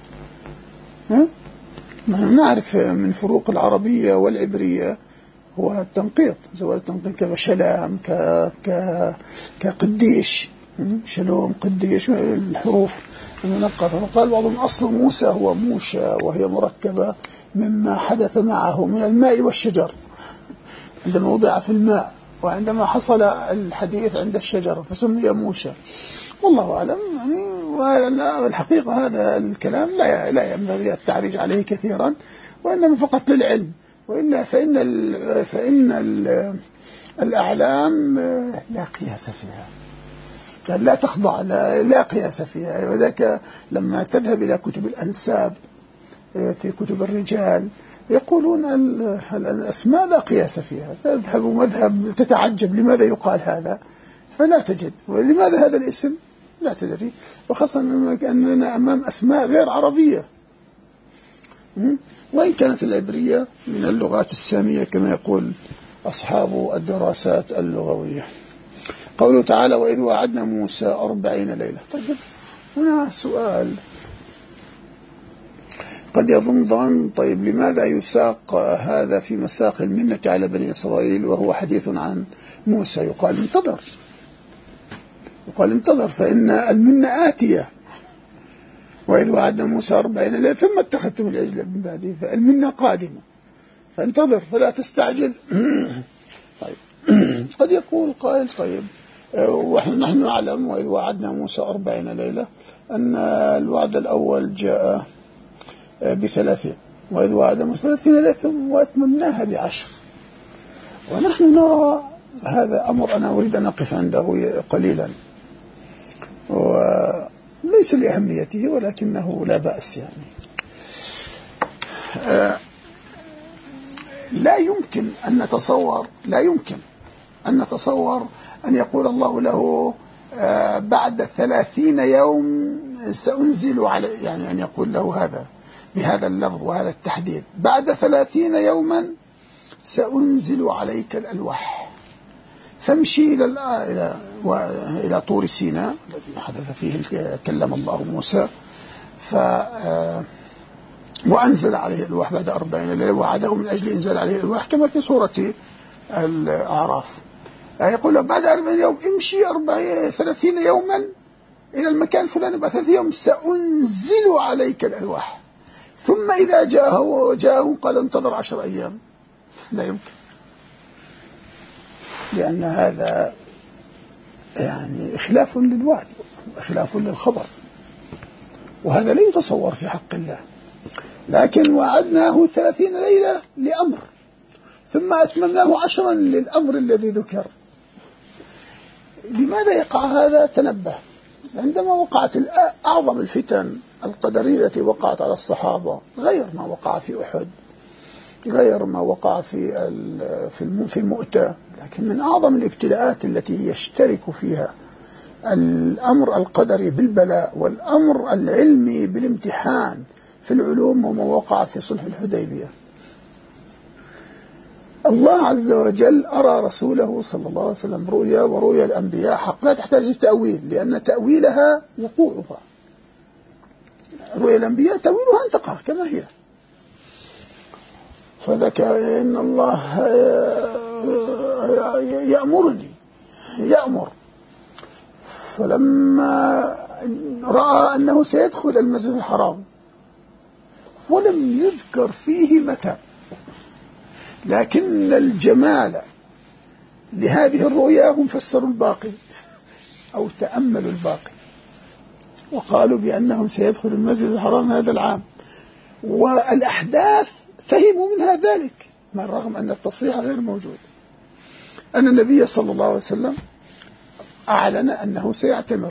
نحن نعرف من فروق العربية والعبرية هو التنقيط، زوال التنقيط كشلام ك... ك... كقديش، شلوم قديش، الحروف المنقطة. فقال بعضهم أصل موسى هو موشى، وهي مركبة مما حدث معه من الماء والشجر عندما وضع في الماء، وعندما حصل الحديث عند الشجر فسمي موشى. والله أعلم، يعني والحقيقة هذا الكلام لا لا ينبغي التعريج عليه كثيرا، وإنما فقط للعلم، وإلا فإن ال فإن ال الأعلام لا قياس فيها، لا تخضع، لا, لا قياس فيها. وذاك لما تذهب إلى كتب الأنساب في كتب الرجال يقولون الأسماء لا قياس فيها، تذهب مذهب تتعجب لماذا يقال هذا فلا تجد، ولماذا هذا الاسم لا تدري، وخاصة أننا أمام أسماء غير عربية، وإن كانت العبرية من اللغات السامية كما يقول أصحاب الدراسات اللغوية. قوله تعالى وإذ وعدنا موسى أربعين ليلة. طيب هنا سؤال قد يظن ظن، طيب لماذا يساق هذا في مساق المنة على بني إسرائيل وهو حديث عن موسى؟ يقال انتظر، يقال انتظر فإن المنة آتية، وإذ وعدنا موسى أربعين ليلة ثم اتخذتم العجل من بعده، فالمنة قادمة فانتظر فلا تستعجل. طيب قد يقول قائل طيب ونحن نعلم وإذ وعدنا موسى أربعين ليلة أن الوعد الأول جاء بثلاثين، وإذ وعدنا موسى ثلاثين ليلة ثم وأتممناها بعشر، ونحن نرى هذا أمر أنا أريد أن أقف عنده قليلا، وليس لأهميته ولكنه لا بأس يعني. آه لا يمكن أن نتصور لا يمكن أن نتصور أن يقول الله له آه بعد ثلاثين يوم سأنزل على، يعني أن يقول له هذا بهذا اللفظ وهذا التحديد، بعد ثلاثين يوما سأنزل عليك الألواح فامشي إلى إلى إلى طور سيناء الذي حدث فيه كلم الله موسى، ف وأنزل عليه الألواح بعد أربعين ليلة، وعده من أجل إنزال عليه الألواح كما في سورة الأعراف. يقول بعد أربعين يوم امشي أربعين ثلاثين يوما إلى المكان الفلاني، بعد ثلاثين يوم سأنزل عليك الألواح، ثم إذا جاءه جاءه قال انتظر عشر أيام. لا يمكن، لأن هذا يعني إخلاف للوعد، إخلاف للخبر، وهذا لا يتصور في حق الله. لكن وعدناه ثلاثين ليلة لأمر ثم أتممناه عشرا للأمر الذي ذكر. لماذا يقع هذا؟ تنبه عندما وقعت أعظم الفتن القدرية التي وقعت على الصحابة، غير ما وقع في أحد، غير ما وقع في في المؤتة، لكن من أعظم الابتلاءات التي يشترك فيها الأمر القدري بالبلاء والأمر العلمي بالامتحان في العلوم، وما وقع في صلح الحديبية. الله عز وجل أرى رسوله صلى الله عليه وسلم رؤيا، ورؤيا الأنبياء حق لا تحتاج تأويل، لأن تأويلها وقوعها. رؤيا الأنبياء تأويلها أن تقع كما هي. فذاك إن الله يأمرني يأمر، فلما رأى أنه سيدخل المسجد الحرام ولم يذكر فيه متى، لكن الجمال لهذه الرؤيا هم فسروا الباقي أو تأملوا الباقي، وقالوا بأنهم سيدخل المسجد الحرام هذا العام، والأحداث فهموا منها ذلك، مع الرغم أن التصريح غير موجود. أن النبي صلى الله عليه وسلم أعلن أنه سيعتمر،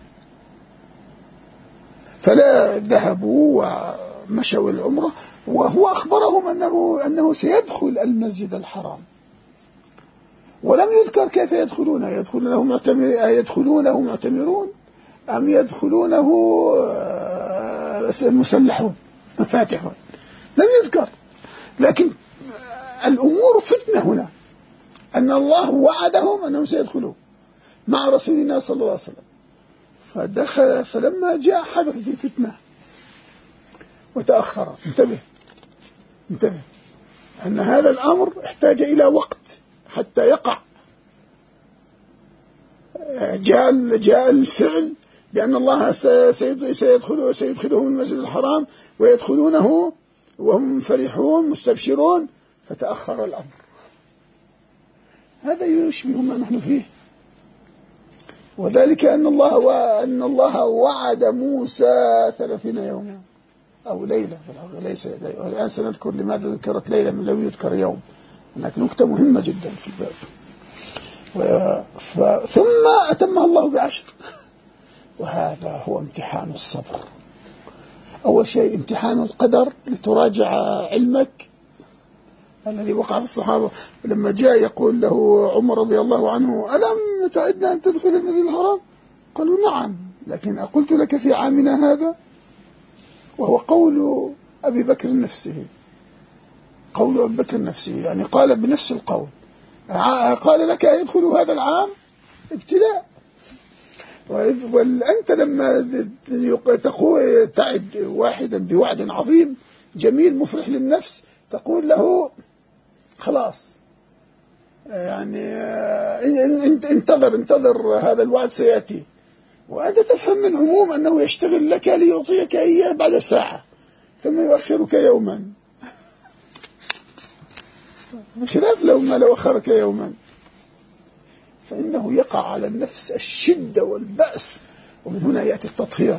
فلا ذهبوا ومشوا العمرة، وهو أخبرهم أنه, أنه سيدخل المسجد الحرام، ولم يذكر كيف يدخلونه، يدخلونه معتمر يدخلونه معتمرون أم يدخلونه مسلحون مفاتحون، لم يذكر. لكن الأمور فتنة هنا، أن الله وعدهم أنهم سيدخلون مع رسولنا صلى الله عليه وسلم، فدخل، فلما جاء حدثت الفتنة وتأخر. انتبه انتبه أن هذا الأمر احتاج إلى وقت حتى يقع. جاء جاء الفعل بأن الله سيدخله سيدخلهم المسجد الحرام ويدخلونه وهم فرحون مستبشرون، فتأخر الأمر. هذا يشبه ما نحن فيه، وذلك أن الله وأن الله وعد موسى ثلاثين يوما أو ليلة، ليس الآن سنذكر لماذا ذكرت ليلة من لم يذكر يوم. هناك نكتة مهمة جدا في الباب. ثم أتمها الله بعشر. وهذا هو امتحان الصبر. أول شيء امتحان القدر لتراجع علمك الذي وقع في الصحابة لما جاء يقول له عمر رضي الله عنه: ألم تعدنا أن تدخل المسجد الحرام؟ قالوا: نعم، لكن أقلت لك في عامنا هذا؟ وهو قول أبي بكر نفسه، قول أبي بكر نفسه، يعني قال بنفس القول، قال: لك يدخل هذا العام ابتلاء. وأنت لما تقول تعد واحدا بوعد عظيم جميل مفرح للنفس تقول له: خلاص، يعني انتظر انتظر هذا الوعد سيأتي، وأنت تفهم من عموم أنه يشتغل لك ليعطيك إياه بعد ساعة ثم يؤخرك يوما، بخلاف لو ما لو أخرك يوما فإنه يقع على النفس الشدة والبأس، ومن هنا يأتي التطهير.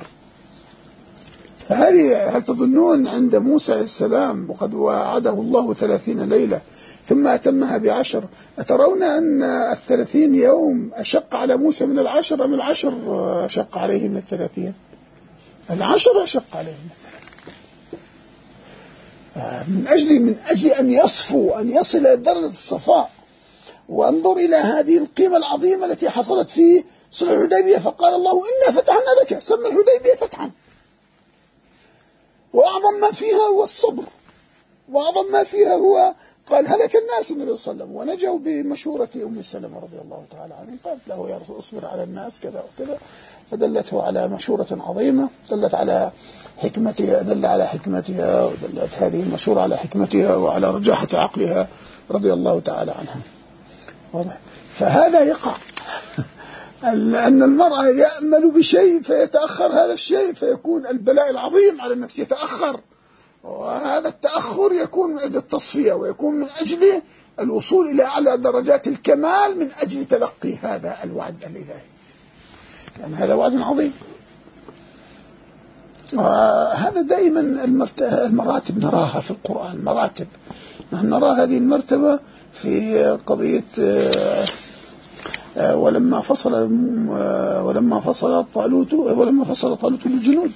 فهذه هل تظنون عند موسى عليه السلام وقد وعده الله ثلاثين ليلة ثم أتمها بعشر، أترون أن الثلاثين يوم أشق على موسى من العشر أم العشر أشق عليه من الثلاثين؟ العشر أشق عليه من أجل من أجل أن يصفوا، أن يصل إلى درجة الصفاء. وانظر إلى هذه القيمة العظيمة التي حصلت في صلح الحديبية، فقال الله: إنا فتحنا لك، سمى الحديبية فتحا، وأعظم ما فيها هو الصبر، وأعظم ما فيها هو قال: هلك الناس النبي صلى الله عليه وسلم، ونجوا بمشورة أم سلمة رضي الله تعالى عنها، قالت له: يا رسول اصبر على الناس كذا وكذا، فدلته على مشورة عظيمة، دلت على حكمتها، دل على حكمتها، ودلت هذه المشورة على حكمتها وعلى رجاحة عقلها رضي الله تعالى عنها. واضح؟ فهذا يقع أن المرأة يأمل بشيء فيتأخر هذا الشيء، فيكون البلاء العظيم على النفس يتأخر، وهذا التأخر يكون من أجل التصفية، ويكون من أجل الوصول إلى أعلى درجات الكمال من أجل تلقي هذا الوعد الإلهي، يعني هذا وعد عظيم. وهذا دائما المراتب نراها في القرآن، مراتب نحن نرى هذه المرتبة في قضية ولما فصل ولما فصل طالوت ولما فصل طالوت بالجنود،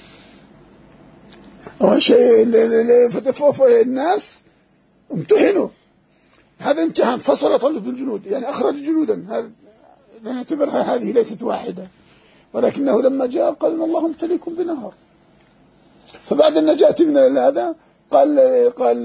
شيء الناس امتحنوا، هذا امتحان، فصل طالوت بالجنود يعني أخرج جنودا، هذا نعتبرها هذه ليست واحدة، ولكنه لما جاء قال: إن الله مبتليكم بنهر. فبعد النجاة من هذا قال قال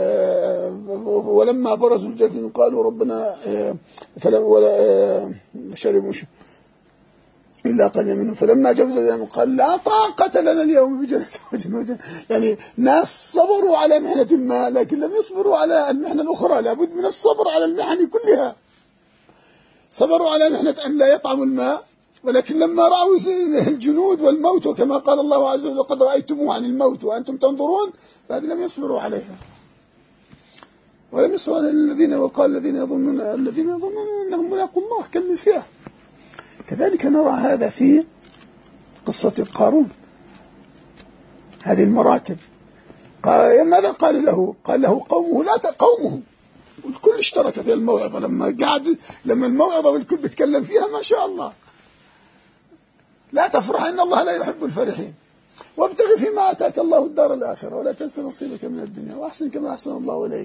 ولما برزوا الجحيم قالوا ربنا فلم ولا شربوا إلا قليلا منهم فلما جاوزوا قال: لا طاقة لنا اليوم بجنود. يعني ناس صبروا على محنة ما، لكن لم يصبروا على المحنة الأخرى، لابد من الصبر على المحن كلها. صبروا على محنة أن لا يطعموا الماء، ولكن لما رأوا الجنود والموت، وكما قال الله عز وجل: قد رأيتموه عن الموت وأنتم تنظرون، فهذه لم يصبروا عليها، ولم يصبروا على الذين وقال الذين يظنون الذين يظنون أنهم ملاقوا الله كم من فئة. كذلك نرى هذا في قصة قارون، هذه المراتب. قال ماذا قال له؟ قال له قومه لا قومه والكل اشترك في الموعظة، لما قعد لما الموعظة والكل بيتكلم فيها ما شاء الله: لا تفرح إن الله لا يحب الفرحين، وابتغ فيما آتاك الله الدار الآخرة، ولا تنس نصيبك من الدنيا، وأحسن كما أحسن الله إليك.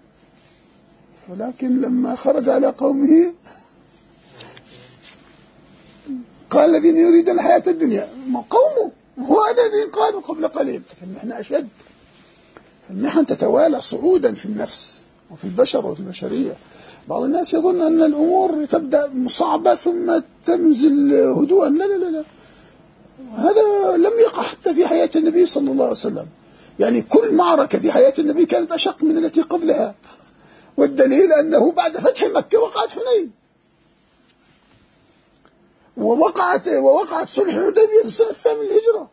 ولكن لما خرج على قومه قال: الذين يريدون الحياة الدنيا، قومه هو الذي قالوا قبل قليل. المحن أشد، المحن تتوالى صعودا في النفس وفي البشر وفي البشرية. بعض الناس يظن أن الأمور تبدأ صعبة ثم تنزل هدوءا، لا لا لا لا، هذا لم يقع حتى في حياة النبي صلى الله عليه وسلم. يعني كل معركة في حياة النبي كانت أشق من التي قبلها، والدليل أنه بعد فتح مكة وقعت حنين، ووقعت ووقعت صلح الحديبية في السنة الثامنة للهجرة.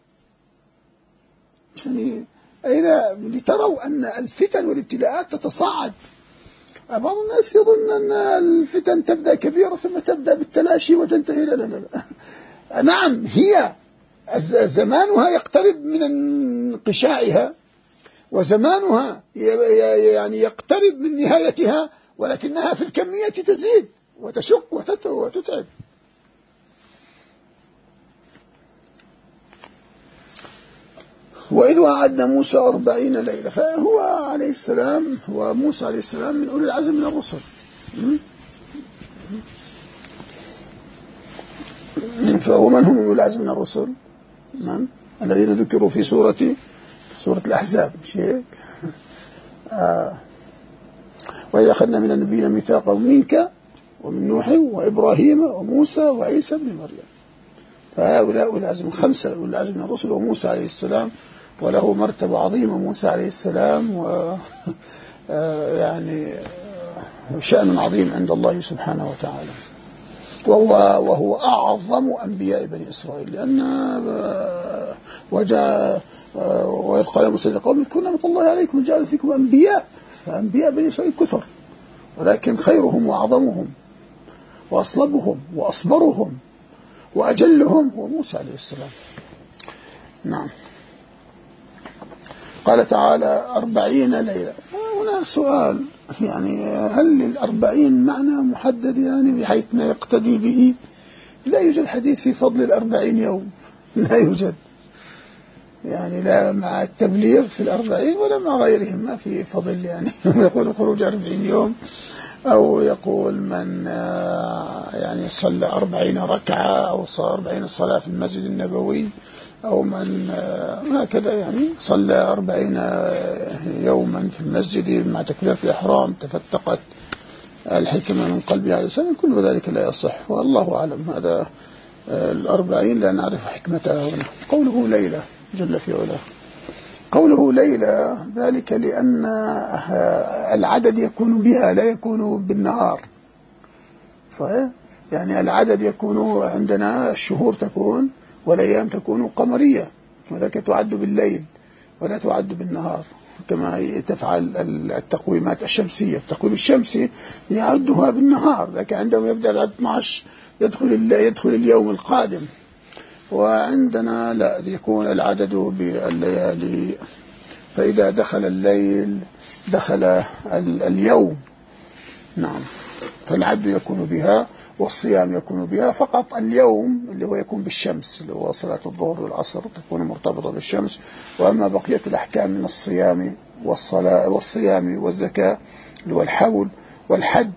يعني أين لتروا أن الفتن والابتلاءات تتصاعد. بعض الناس يظن أن الفتن تبدأ كبيرة ثم تبدأ بالتلاشي وتنتهي، لا لا لا. نعم، هي زمانها يقترب من انقشاعها، وزمانها يعني يقترب من نهايتها، ولكنها في الكمية تزيد. وتشق وتتعب. وإذ وعدنا موسى أربعين ليلة، فهو عليه السلام هو موسى عليه السلام من أولي العزم من الرسل. فهو من هم أولي العزم من الرسل؟ من؟ الذين ذكروا في سورة سورة الأحزاب، شيء آه. وإذا أخذنا من النبيين ميثاقا منك ومن نوح وإبراهيم وموسى وعيسى بن مريم. فهؤلاء أولي العزم الخمسة أولي العزم من الرسل، وموسى عليه السلام وله مرتبة عظيمة موسى عليه السلام، و يعني شأن عظيم عند الله سبحانه وتعالى، وهو وهو أعظم أنبياء بني إسرائيل، لأن وجاء وإذ قال موسى لقومه اذكروا نعمة الله عليكم وجعل فيكم أنبياء، فأنبياء بني إسرائيل كثر، ولكن خيرهم وأعظمهم وأصلبهم وأصبرهم وأجلهم هو موسى عليه السلام. نعم. قال تعالى أربعين ليلة. هنا سؤال، يعني هل للأربعين معنى محدد يعني بحيث ما يقتدي به؟ لا يوجد حديث في فضل الأربعين يوم، لا يوجد، يعني لا مع التبليغ في الأربعين ولا مع غيرهم، ما في فضل، يعني يقول خروج أربعين يوم، أو يقول من يعني صلى أربعين ركعة أو صلى أربعين صلاة في المسجد النبوي، أو من هكذا يعني صلى أربعين يوما في المسجد مع تكبيرة الإحرام تفتقت الحكمة من قلبه عليه السلام، كل ذلك لا يصح، والله أعلم. هذا الأربعين لا نعرف حكمتها هنا. قوله ليلة جل في علاه، قوله ليلة ذلك لأن العدد يكون بها لا يكون بالنهار، صحيح؟ يعني العدد يكون عندنا الشهور تكون والأيام تكون قمرية، وذلك تعد بالليل ولا تعد بالنهار كما تفعل التقويمات الشمسية. التقويم الشمسي يعدها بالنهار، لكن عندما يبدأ العدد اثني عشر يدخل يدخل اليوم القادم، وعندنا لا يكون العدد بالليالي، فإذا دخل الليل دخل اليوم. نعم. فالعد يكون بها والصيام يكون بها، فقط اليوم اللي هو يكون بالشمس، اللي هو صلاة الظهر والعصر تكون مرتبطة بالشمس، وأما بقية الأحكام من الصيام والصلاة والصيام والزكاة اللي هو الحول والحج،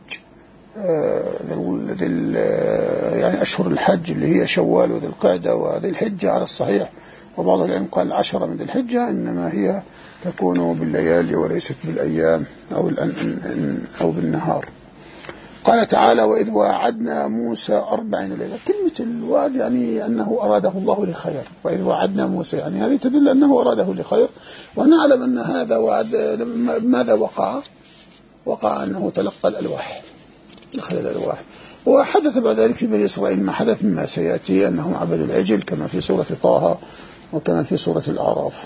يعني أشهر الحج اللي هي شوال وذي القعدة وذي الحجة على الصحيح، وبعض العلم قال عشرة من ذي الحجة، إنما هي تكون بالليالي وليست بالأيام أو أو بالنهار. قال تعالى وإذ وعدنا موسى أربعين ليلة. كلمة الوعد يعني أنه أراده الله لخير، وإذ وعدنا موسى يعني هذه تدل أنه أراده لخير، ونعلم أن هذا وعد. ماذا وقع؟ وقع أنه تلقى الألواح، دخل الألواح، وحدث بعد ذلك في بني إسرائيل ما حدث مما سيأتي، أنهم عبدوا العجل كما في سورة طه وكما في سورة الأعراف.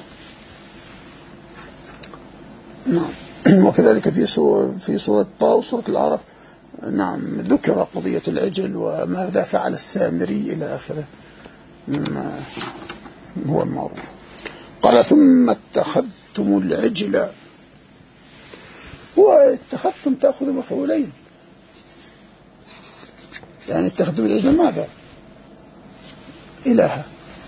نعم. وكذلك في سورة في سورة طه وسورة الأعراف نعم ذكر قضية العجل وماذا فعل السامري إلى آخره مما هو المعروف. قال ثم اتخذتم العجل، واتخذتم تأخذ مفعولين، يعني اتخذتم العجل ماذا؟ إلها،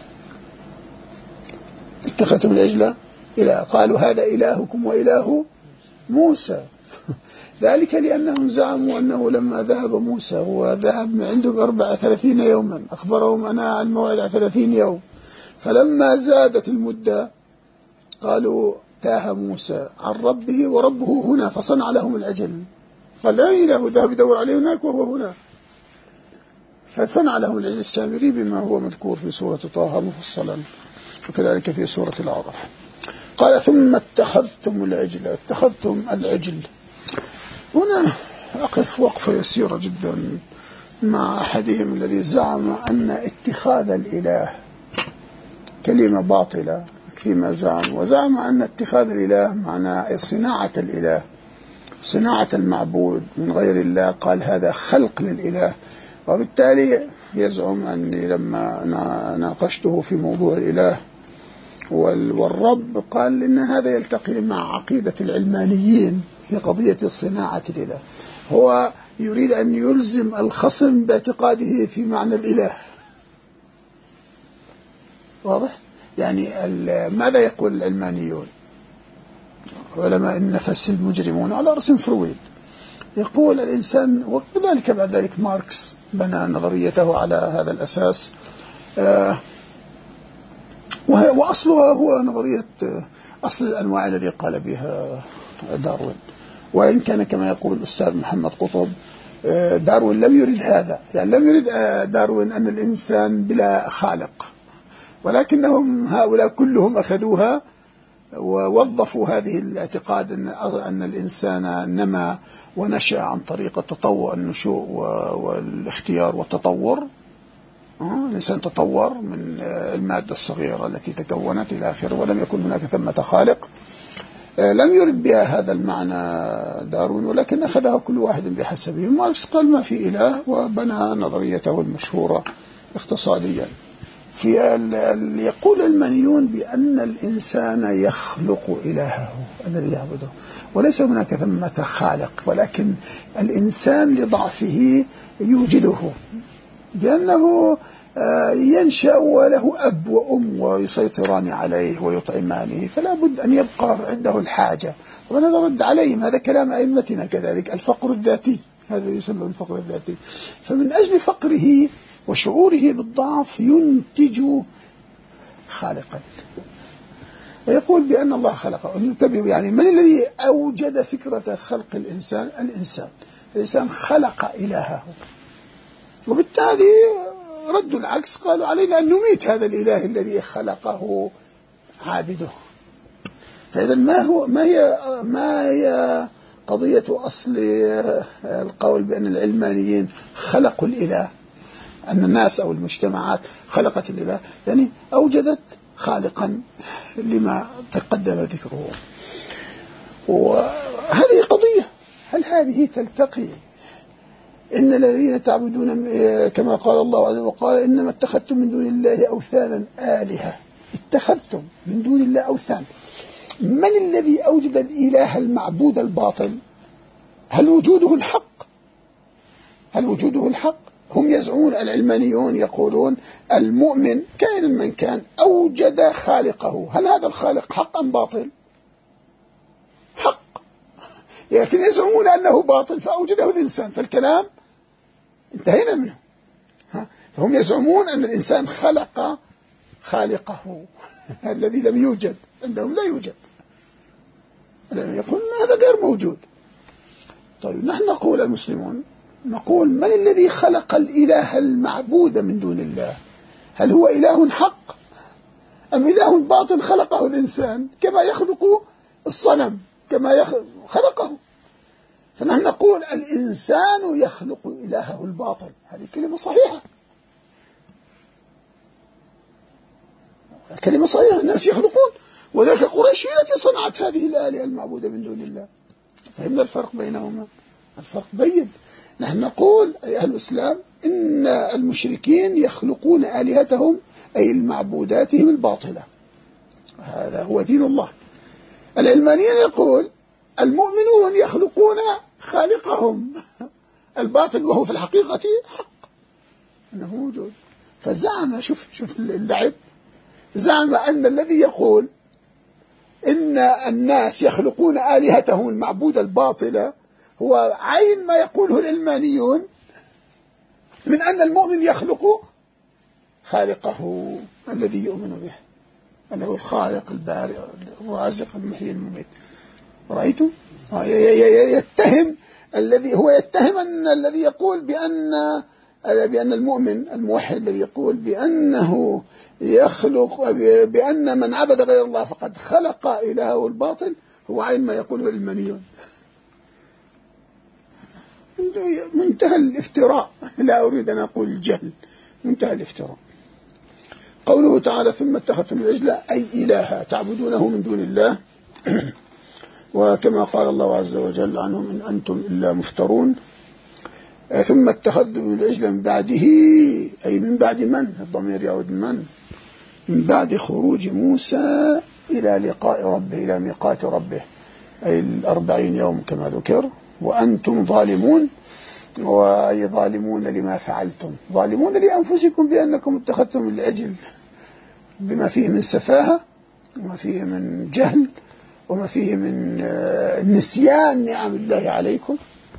اتخذتم العجل إله، قالوا هذا إلهكم وإله موسى. ذلك لأنهم زعموا أنه لما ذهب موسى هو ذهب عندهم أربعة ثلاثين يوما، أخبرهم أنا عن موعد ثلاثين يوم، فلما زادت المدة قالوا تاه موسى عن ربه وربه هنا فصنع لهم العجل، قال لا إله، ذهب يدور عليه هناك وهو هنا، فصنع لهم العجل السامري بما هو مذكور في سورة طه مفصلا، وكذلك في سورة الأعراف. قال ثم اتخذتم العجل، اتخذتم العجل. هنا أقف وقفة يسيرة جدا مع أحدهم الذي زعم أن اتخاذ الإله كلمة باطلة فيما زعم، وزعم أن اتخاذ الإله معنى صناعة الإله، صناعة المعبود من غير الله، قال هذا خلق للإله. وبالتالي يزعم أني لما ناقشته في موضوع الإله والرب قال إن هذا يلتقي مع عقيدة العلمانيين في قضية صناعة الإله. هو يريد أن يلزم الخصم باعتقاده في معنى الإله. واضح؟ يعني ماذا يقول العلمانيون علماء النفس المجرمون على رسم فرويد؟ يقول الإنسان، وكذلك بعد ذلك ماركس بنى نظريته على هذا الأساس، آه وأصلها هو نظرية أصل الأنواع الذي قال بها داروين. وإن كان كما يقول الأستاذ محمد قطب داروين لم يرد هذا، يعني لم يرد داروين أن الإنسان بلا خالق، ولكنهم هؤلاء كلهم أخذوها ووظفوا هذه الاعتقاد أن أن الإنسان نما ونشأ عن طريق التطور، النشوء والاختيار والتطور. الإنسان تطور من المادة الصغيرة التي تكونت إلى آخره، ولم يكن هناك ثمة خالق. لم يرد بها هذا المعنى داروين، ولكن أخذها كل واحد بحسبه. ماركس قال ما في إله، وبنى نظريته المشهورة اقتصاديا. في يقول المنيون بأن الإنسان يخلق إلهه الذي يعبده، وليس هناك ثمة خالق، ولكن الإنسان لضعفه يوجده، بأنه ينشأ وله أب وأم ويسيطران عليه ويطعمانه، فلا بد أن يبقى عنده الحاجة. وأنا رد عليهم هذا كلام أئمتنا كذلك، الفقر الذاتي، هذا يسمى الفقر الذاتي. فمن أجل فقره وشعوره بالضعف ينتج خالقا، ويقول بأن الله خلقه. انتبهوا، يعني من الذي أوجد فكرة خلق الإنسان؟ الإنسان. الإنسان خلق إلهه، وبالتالي ردوا العكس، قالوا علينا أن نميت هذا الإله الذي خلقه عابده. فإذا ما هو ما هي ما هي قضية أصل القول بأن العلمانيين خلقوا الإله، أن الناس أو المجتمعات خلقت الإله، يعني أوجدت خالقا لما تقدم ذكره. وهذه قضية، هل هذه تلتقي؟ إن الذين تعبدون كما قال الله عز وجل، وقال إنما اتخذتم من دون الله أوثانا آلهة. اتخذتم من دون الله أوثان. من الذي أوجد الإله المعبود الباطل؟ هل وجوده الحق؟ هل وجوده الحق؟ هم يزعمون، العلمانيون يقولون المؤمن كائن من كان أوجد خالقه. هل هذا الخالق حق أم باطل؟ حق، لكن يزعمون أنه باطل فأوجده الإنسان، فالكلام انتهينا منه. هم يزعمون أن الإنسان خلق خالقه الذي لم يوجد، عندهم لا يوجد، يقول هذا غير موجود. طيب نحن نقول المسلمون، نقول من الذي خلق الإله المعبود من دون الله؟ هل هو إله حق أم إله باطل خلقه الإنسان كما يخلق الصنم، كما خلقه؟ فنحن نقول الإنسان يخلق إلهه الباطل. هذه كلمة صحيحة، كلمة صحيحة، الناس يخلقون، وذلك قريش التي صنعت هذه الآلهة المعبودة من دون الله. فهمنا الفرق بينهما؟ الفرق بين. نحن نقول أي أهل الإسلام إن المشركين يخلقون آلهتهم أي المعبوداتهم الباطلة، هذا هو دين الله. العلمانيين يقول المؤمنون يخلقون خالقهم الباطل، وهو في الحقيقة حق أنه موجود. فزعم، شوف شوف اللعب، زعم أن الذي يقول إن الناس يخلقون آلهتهم المعبودة الباطلة هو عين ما يقوله العلمانيون من أن المؤمن يخلق خالقه الذي يؤمن به، أنه الخالق البارئ الرازق المحيي المميت. رأيتم؟ يتهم الذي هو يتهم أن الذي يقول بأن بأن المؤمن الموحد الذي يقول بأنه يخلق، بأن من عبد غير الله فقد خلق إلهه الباطل، هو عين ما يقوله العلمانيون. منتهى الافتراء، لا أريد أن أقول الجهل، منتهى الافتراء. قوله تعالى ثم اتخذتم العجل أي إلها تعبدونه من دون الله، وكما قال الله عز وجل عنهم إن أنتم إلا مفترون. ثم اتخذتم العجل من بعده، أي من بعد من؟ الضمير يعود من؟ من بعد خروج موسى إلى لقاء ربه، إلى ميقات ربه، أي الأربعين يوم كما ذكر، وأنتم ظالمون. وأي ظالمون لما فعلتم، ظالمون لأنفسكم بأنكم اتخذتم العجل بما فيه من سفاهة وما فيه من جهل وما فيه من نسيان نعم الله عليكم.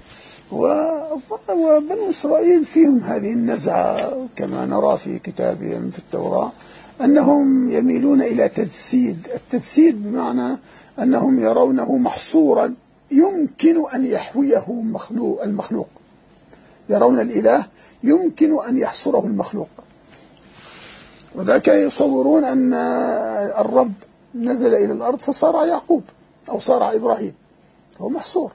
وبنو إسرائيل فيهم هذه النزعة كما نرى في كتابهم في التوراة، أنهم يميلون إلى تجسيد. التجسيد بمعنى أنهم يرونه محصورا يمكن أن يحويه مخلوق المخلوق، يرون الإله يمكن أن يحصره المخلوق، وذاك يصورون أن الرب نزل إلى الأرض فصار يعقوب أو صار إبراهيم، هو محصور.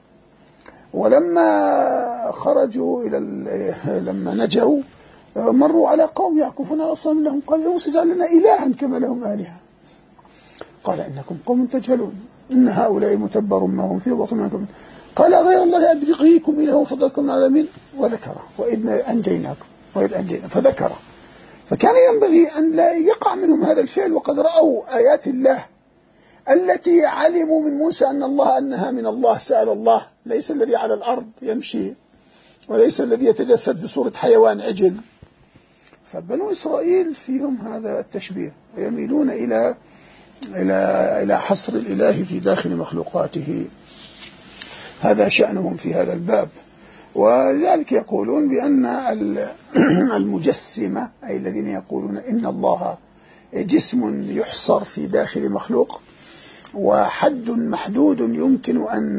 ولما خرجوا إلى لما نجوا مروا على قوم يعكفون على أصنام لهم، قال يا موسى اجعل لنا إلها كما لهم آلهة، قال إنكم قوم تجهلون إن هؤلاء متبر ما هم فيه وطمعكم، قال غير الله أبغيكم إله فضلكم على العالمين، وذكره وإذ أنجيناكم وإذ أنجينا فذكره. فكان ينبغي أن لا يقع منهم هذا الفعل، وقد رأوا آيات الله التي علموا من موسى أن الله أنها من الله، سأل الله ليس الذي على الأرض يمشي وليس الذي يتجسد بصورة حيوان عجل. فبنو إسرائيل فيهم هذا التشبيه، ويميلون إلى إلى إلى حصر الإله في داخل مخلوقاته، هذا شأنهم في هذا الباب. ولذلك يقولون بأن المجسمة أي الذين يقولون إن الله جسم يحصر في داخل مخلوق وحد محدود يمكن أن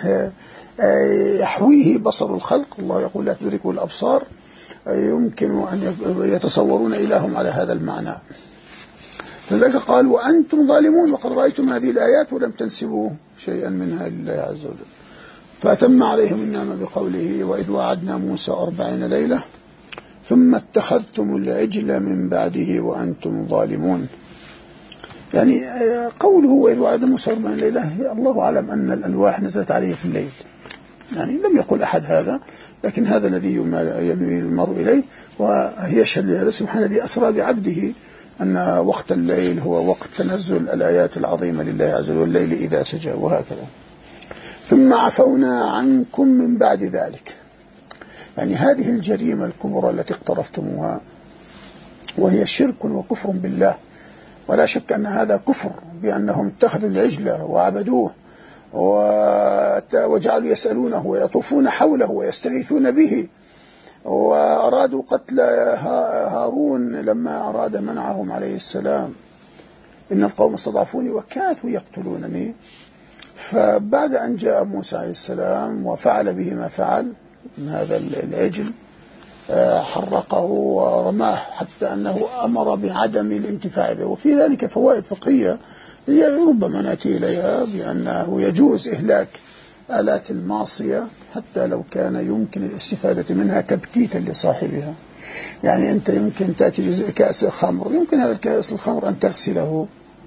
يحويه بصر الخلق، الله يقول لا تدركه الأبصار، يمكن أن يتصورون إلههم على هذا المعنى. فذلك قال وأنتم ظالمون وقد رأيتم هذه الآيات ولم تنسبوا شيئا منها لله عز وجل. فأتم عليهم النعمة بقوله وإذ وعدنا موسى أربعين ليلة ثم اتخذتم العجل من بعده وأنتم ظالمون. يعني قوله وإذ وعدنا موسى أربعين ليلة الله أعلم أن الألواح نزلت عليه في الليل، يعني لم يقل أحد هذا، لكن هذا الذي يميل المرء إليه، وهي شل سبحانه الذي أسرى بعبده أن وقت الليل هو وقت تنزل الآيات العظيمة لله عز وجل، والليل إذا سجى وهكذا. ثم عفونا عنكم من بعد ذلك، يعني هذه الجريمة الكبرى التي اقترفتموها وهي شرك وكفر بالله، ولا شك أن هذا كفر بأنهم اتخذوا العجل وعبدوه وجعلوا يسألونه ويطوفون حوله ويستغيثون به، وأرادوا قتل هارون لما أراد منعهم عليه السلام، إن القوم استضعفوني وكادوا يقتلونني. فبعد أن جاء موسى عليه السلام وفعل به ما فعل من هذا العجل، حرقه ورماه حتى أنه أمر بعدم الانتفاع به. وفي ذلك فوائد فقهية ربما نأتي إليها، بأنه يجوز إهلاك آلات المعصية حتى لو كان يمكن الاستفادة منها تبكيتا لصاحبها. يعني أنت يمكن تأتي بكأس خمر، يمكن هذا الكأس الخمر أن تغسله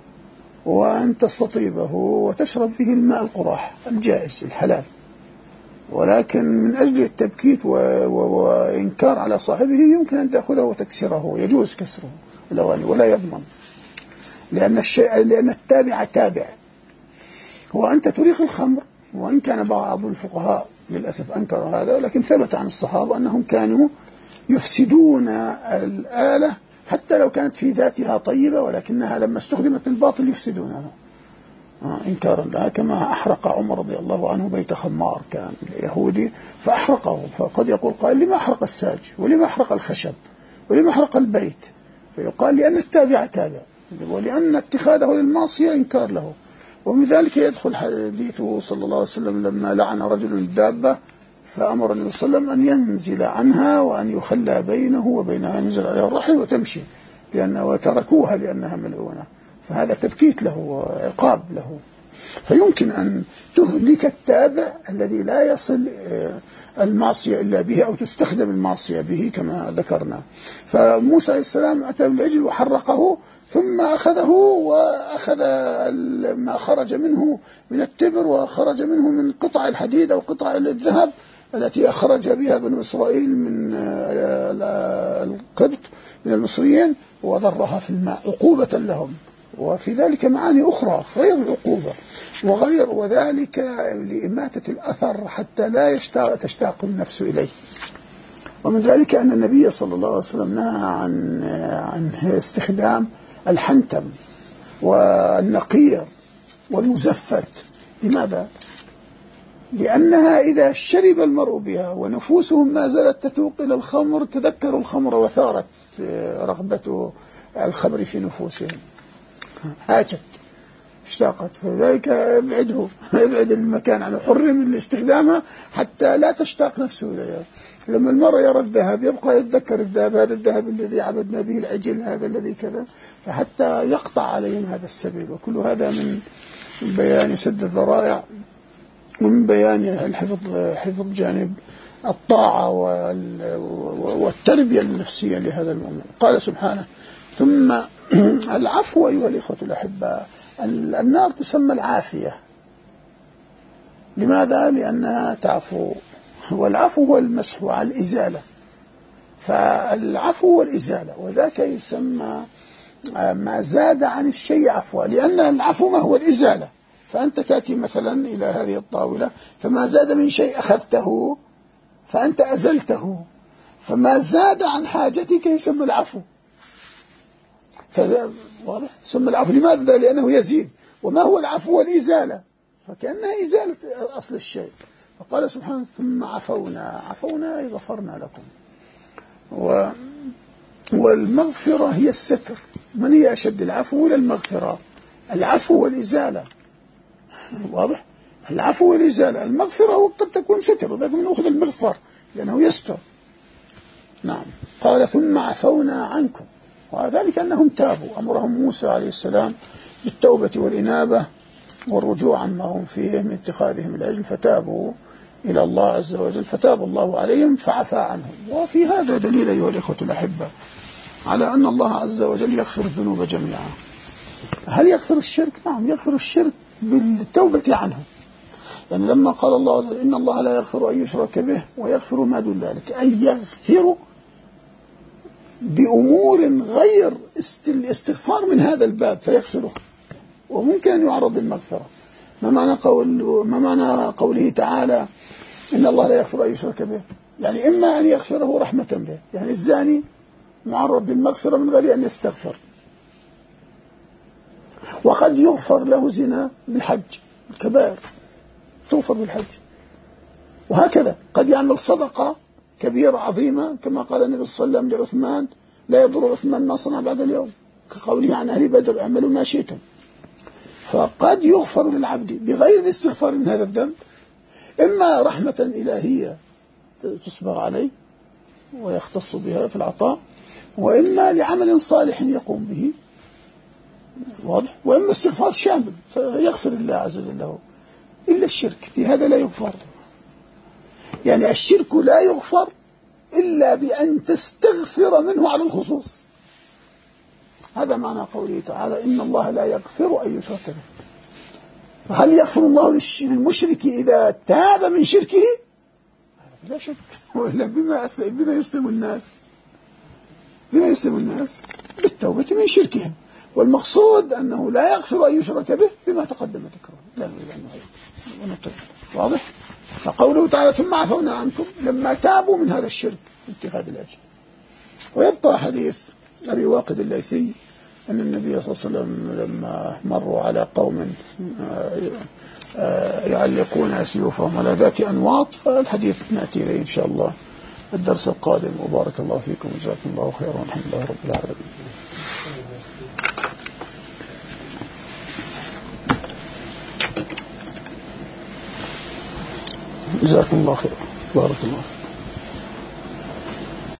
وأن تستطيبه وتشرب فيه الماء القراح الجائز الحلال، ولكن من أجل التبكيت وإنكار على صاحبه يمكن أن تأخذه وتكسره، يجوز كسره الأواني ولا يضمن، لأن الشيء لأن التابع تابع. وأنت تريق الخمر، وإن كان بعض الفقهاء للأسف أنكر هذا، لكن ثبت عن الصحابة أنهم كانوا يفسدون الآلة حتى لو كانت في ذاتها طيبة، ولكنها لما استخدمت الباطل يفسدونها آه إنكارا لها، كما أحرق عمر رضي الله عنه بيت خمار كان اليهودي فأحرقه. فقد يقول قال لما أحرق الساج ولما أحرق الخشب ولما أحرق البيت، فيقال لأن التابع تابع، ولأن اتخاذه للمعصية إنكار له. ومن ذلك يدخل حديثه صلى الله عليه وسلم لما لعن رجل الدابة فأمر النبي صلى الله عليه وسلم أن ينزل عنها وأن يخلى بينه وبينها، ينزل عليها الرحل وتمشي لأنه تركوها لأنها ملعونة، فهذا تبكيت له وعقاب له. فيمكن أن تهلك التابع الذي لا يصل المعصية إلا به أو تستخدم المعصية به كما ذكرنا. فموسى عليه السلام أتى بالعجل وحرقه، ثم أخذه وأخذ ما خرج منه من التبر وخرج منه من قطع الحديد أو قطع الذهب التي أخرج بها بنو إسرائيل من القبط من المصريين، وضرها في الماء عقوبة لهم وفي ذلك معاني أخرى غير العقوبة وغير وذلك لإماتة الأثر حتى لا يشتاق تشتاق النفس إليه. ومن ذلك أن النبي صلى الله عليه وسلم نهى عن عن استخدام الحنتم والنقير والمزفت. لماذا؟ لأنها إذا شرب المرء بها ونفوسهم ما زالت تتوق إلى الخمر تذكروا الخمر وثارت رغبة الخمر في نفوسهم، هاجت اشتاقت، فذلك ابعده ابعد المكان عنه، حرم الاستخدامها حتى لا تشتاق نفسه إليها. لما المرء يرى الذهب يبقى يتذكر الذهب، هذا الذهب الذي عبدنا به العجل، هذا الذي كذا، فحتى يقطع عليهم هذا السبيل. وكل هذا من بيان سد الذرائع ومن بيان الحفظ حفظ جانب الطاعة والتربية النفسية لهذا المؤمن. قال سبحانه: ثم العفو أيها الإخوة الأحباء. النار تسمى العافية. لماذا؟ لأنها تعفو، والعفو هو المسح على الإزالة، فالعفو هو الإزالة، وذاك يسمى ما زاد عن الشيء عفوا، لأن العفو ما هو الإزالة. فأنت تأتي مثلا إلى هذه الطاولة فما زاد من شيء أخذته فأنت أزلته، فما زاد عن حاجتك يسمى العفو. فهذا واضح، يسمى العفو. لماذا؟ لأنه يزيد. وما هو العفو؟ والإزالة، فكأنها إزالة أصل الشيء. فقال سبحانه: ثم عفونا. عفونا أي غفرنا لكم. و والمغفرة هي الستر. من هي أشد، العفو ولا المغفرة؟ العفو والإزالة، واضح؟ العفو والإزالة. المغفرة قد تكون ستر، ولكن نأخذ المغفر لأنه يستر. نعم. قال: ثم عفونا عنكم. وذلك أنهم تابوا، أمرهم موسى عليه السلام بالتوبة والإنابة والرجوع عما هم فيه من اتخاذهم العجل، فتابوا إلى الله عز وجل فتاب الله عليهم فعفى عنهم. وفي هذا دليل أيها الإخوة الأحبة على أن الله عز وجل يغفر الذنوب جميعا. هل يغفر الشرك؟ نعم، يغفر الشرك بالتوبة عنه. يعني لما قال الله عز وجل: إن الله لا يغفر أن يشرك به ويغفر ما دون ذلك، أي يغفر بأمور غير الاستغفار من هذا الباب فيغفره، وممكن أن يعرض للمغفرة. ما معنى قول ما معنى قوله تعالى: إن الله لا يغفر أن يشرك به؟ يعني إما أن يغفره رحمة به، يعني الزاني معرض للمغفرة من غير أن يستغفر. وقد يغفر له زنا بالحج، الكبائر تغفر بالحج. وهكذا قد يعمل صدقة كبيرة عظيمة كما قال النبي صلى الله عليه وسلم لعثمان: لا يضر عثمان ما صنع بعد اليوم، كقوله عن أهل بدر: اعملوا ما شئتم. فقد يغفر للعبد بغير الاستغفار من هذا الذنب، إما رحمة إلهية تسبغ عليه ويختص بها في العطاء، وإما لعمل صالح يقوم به، واضح، وإما استغفار شامل فيغفر الله عز وجل له. إلا الشرك، لهذا لا يغفر. يعني الشرك لا يغفر إلا بأن تستغفر منه على الخصوص. هذا معنى قوله تعالى: إن الله لا يغفر أن يشرك به. فهل يغفر الله للمشرك إذا تاب من شركه؟ لا شك. وإلا بما بما يسلم الناس بما يسلم الناس بالتوبة من شركهم. والمقصود أنه لا يغفر أن يشرك به بما تقدم ذكره، لا نريد أن نعيد. واضح؟ فقوله تعالى: ثم عفونا عنكم، لما تابوا من هذا الشرك اتخاذ الأجل. ويبقى حديث أبي واقد الليثي أن النبي صلى الله عليه وسلم لما مروا على قوم يعلقون أسيوفهم على ذات أنواط، فالحديث نأتي إليه إن شاء الله الدرس القادم. وبارك الله فيكم وجزاكم الله خيرا والحمد لله رب العالمين. جزاكم الله خيرا، بارك الله.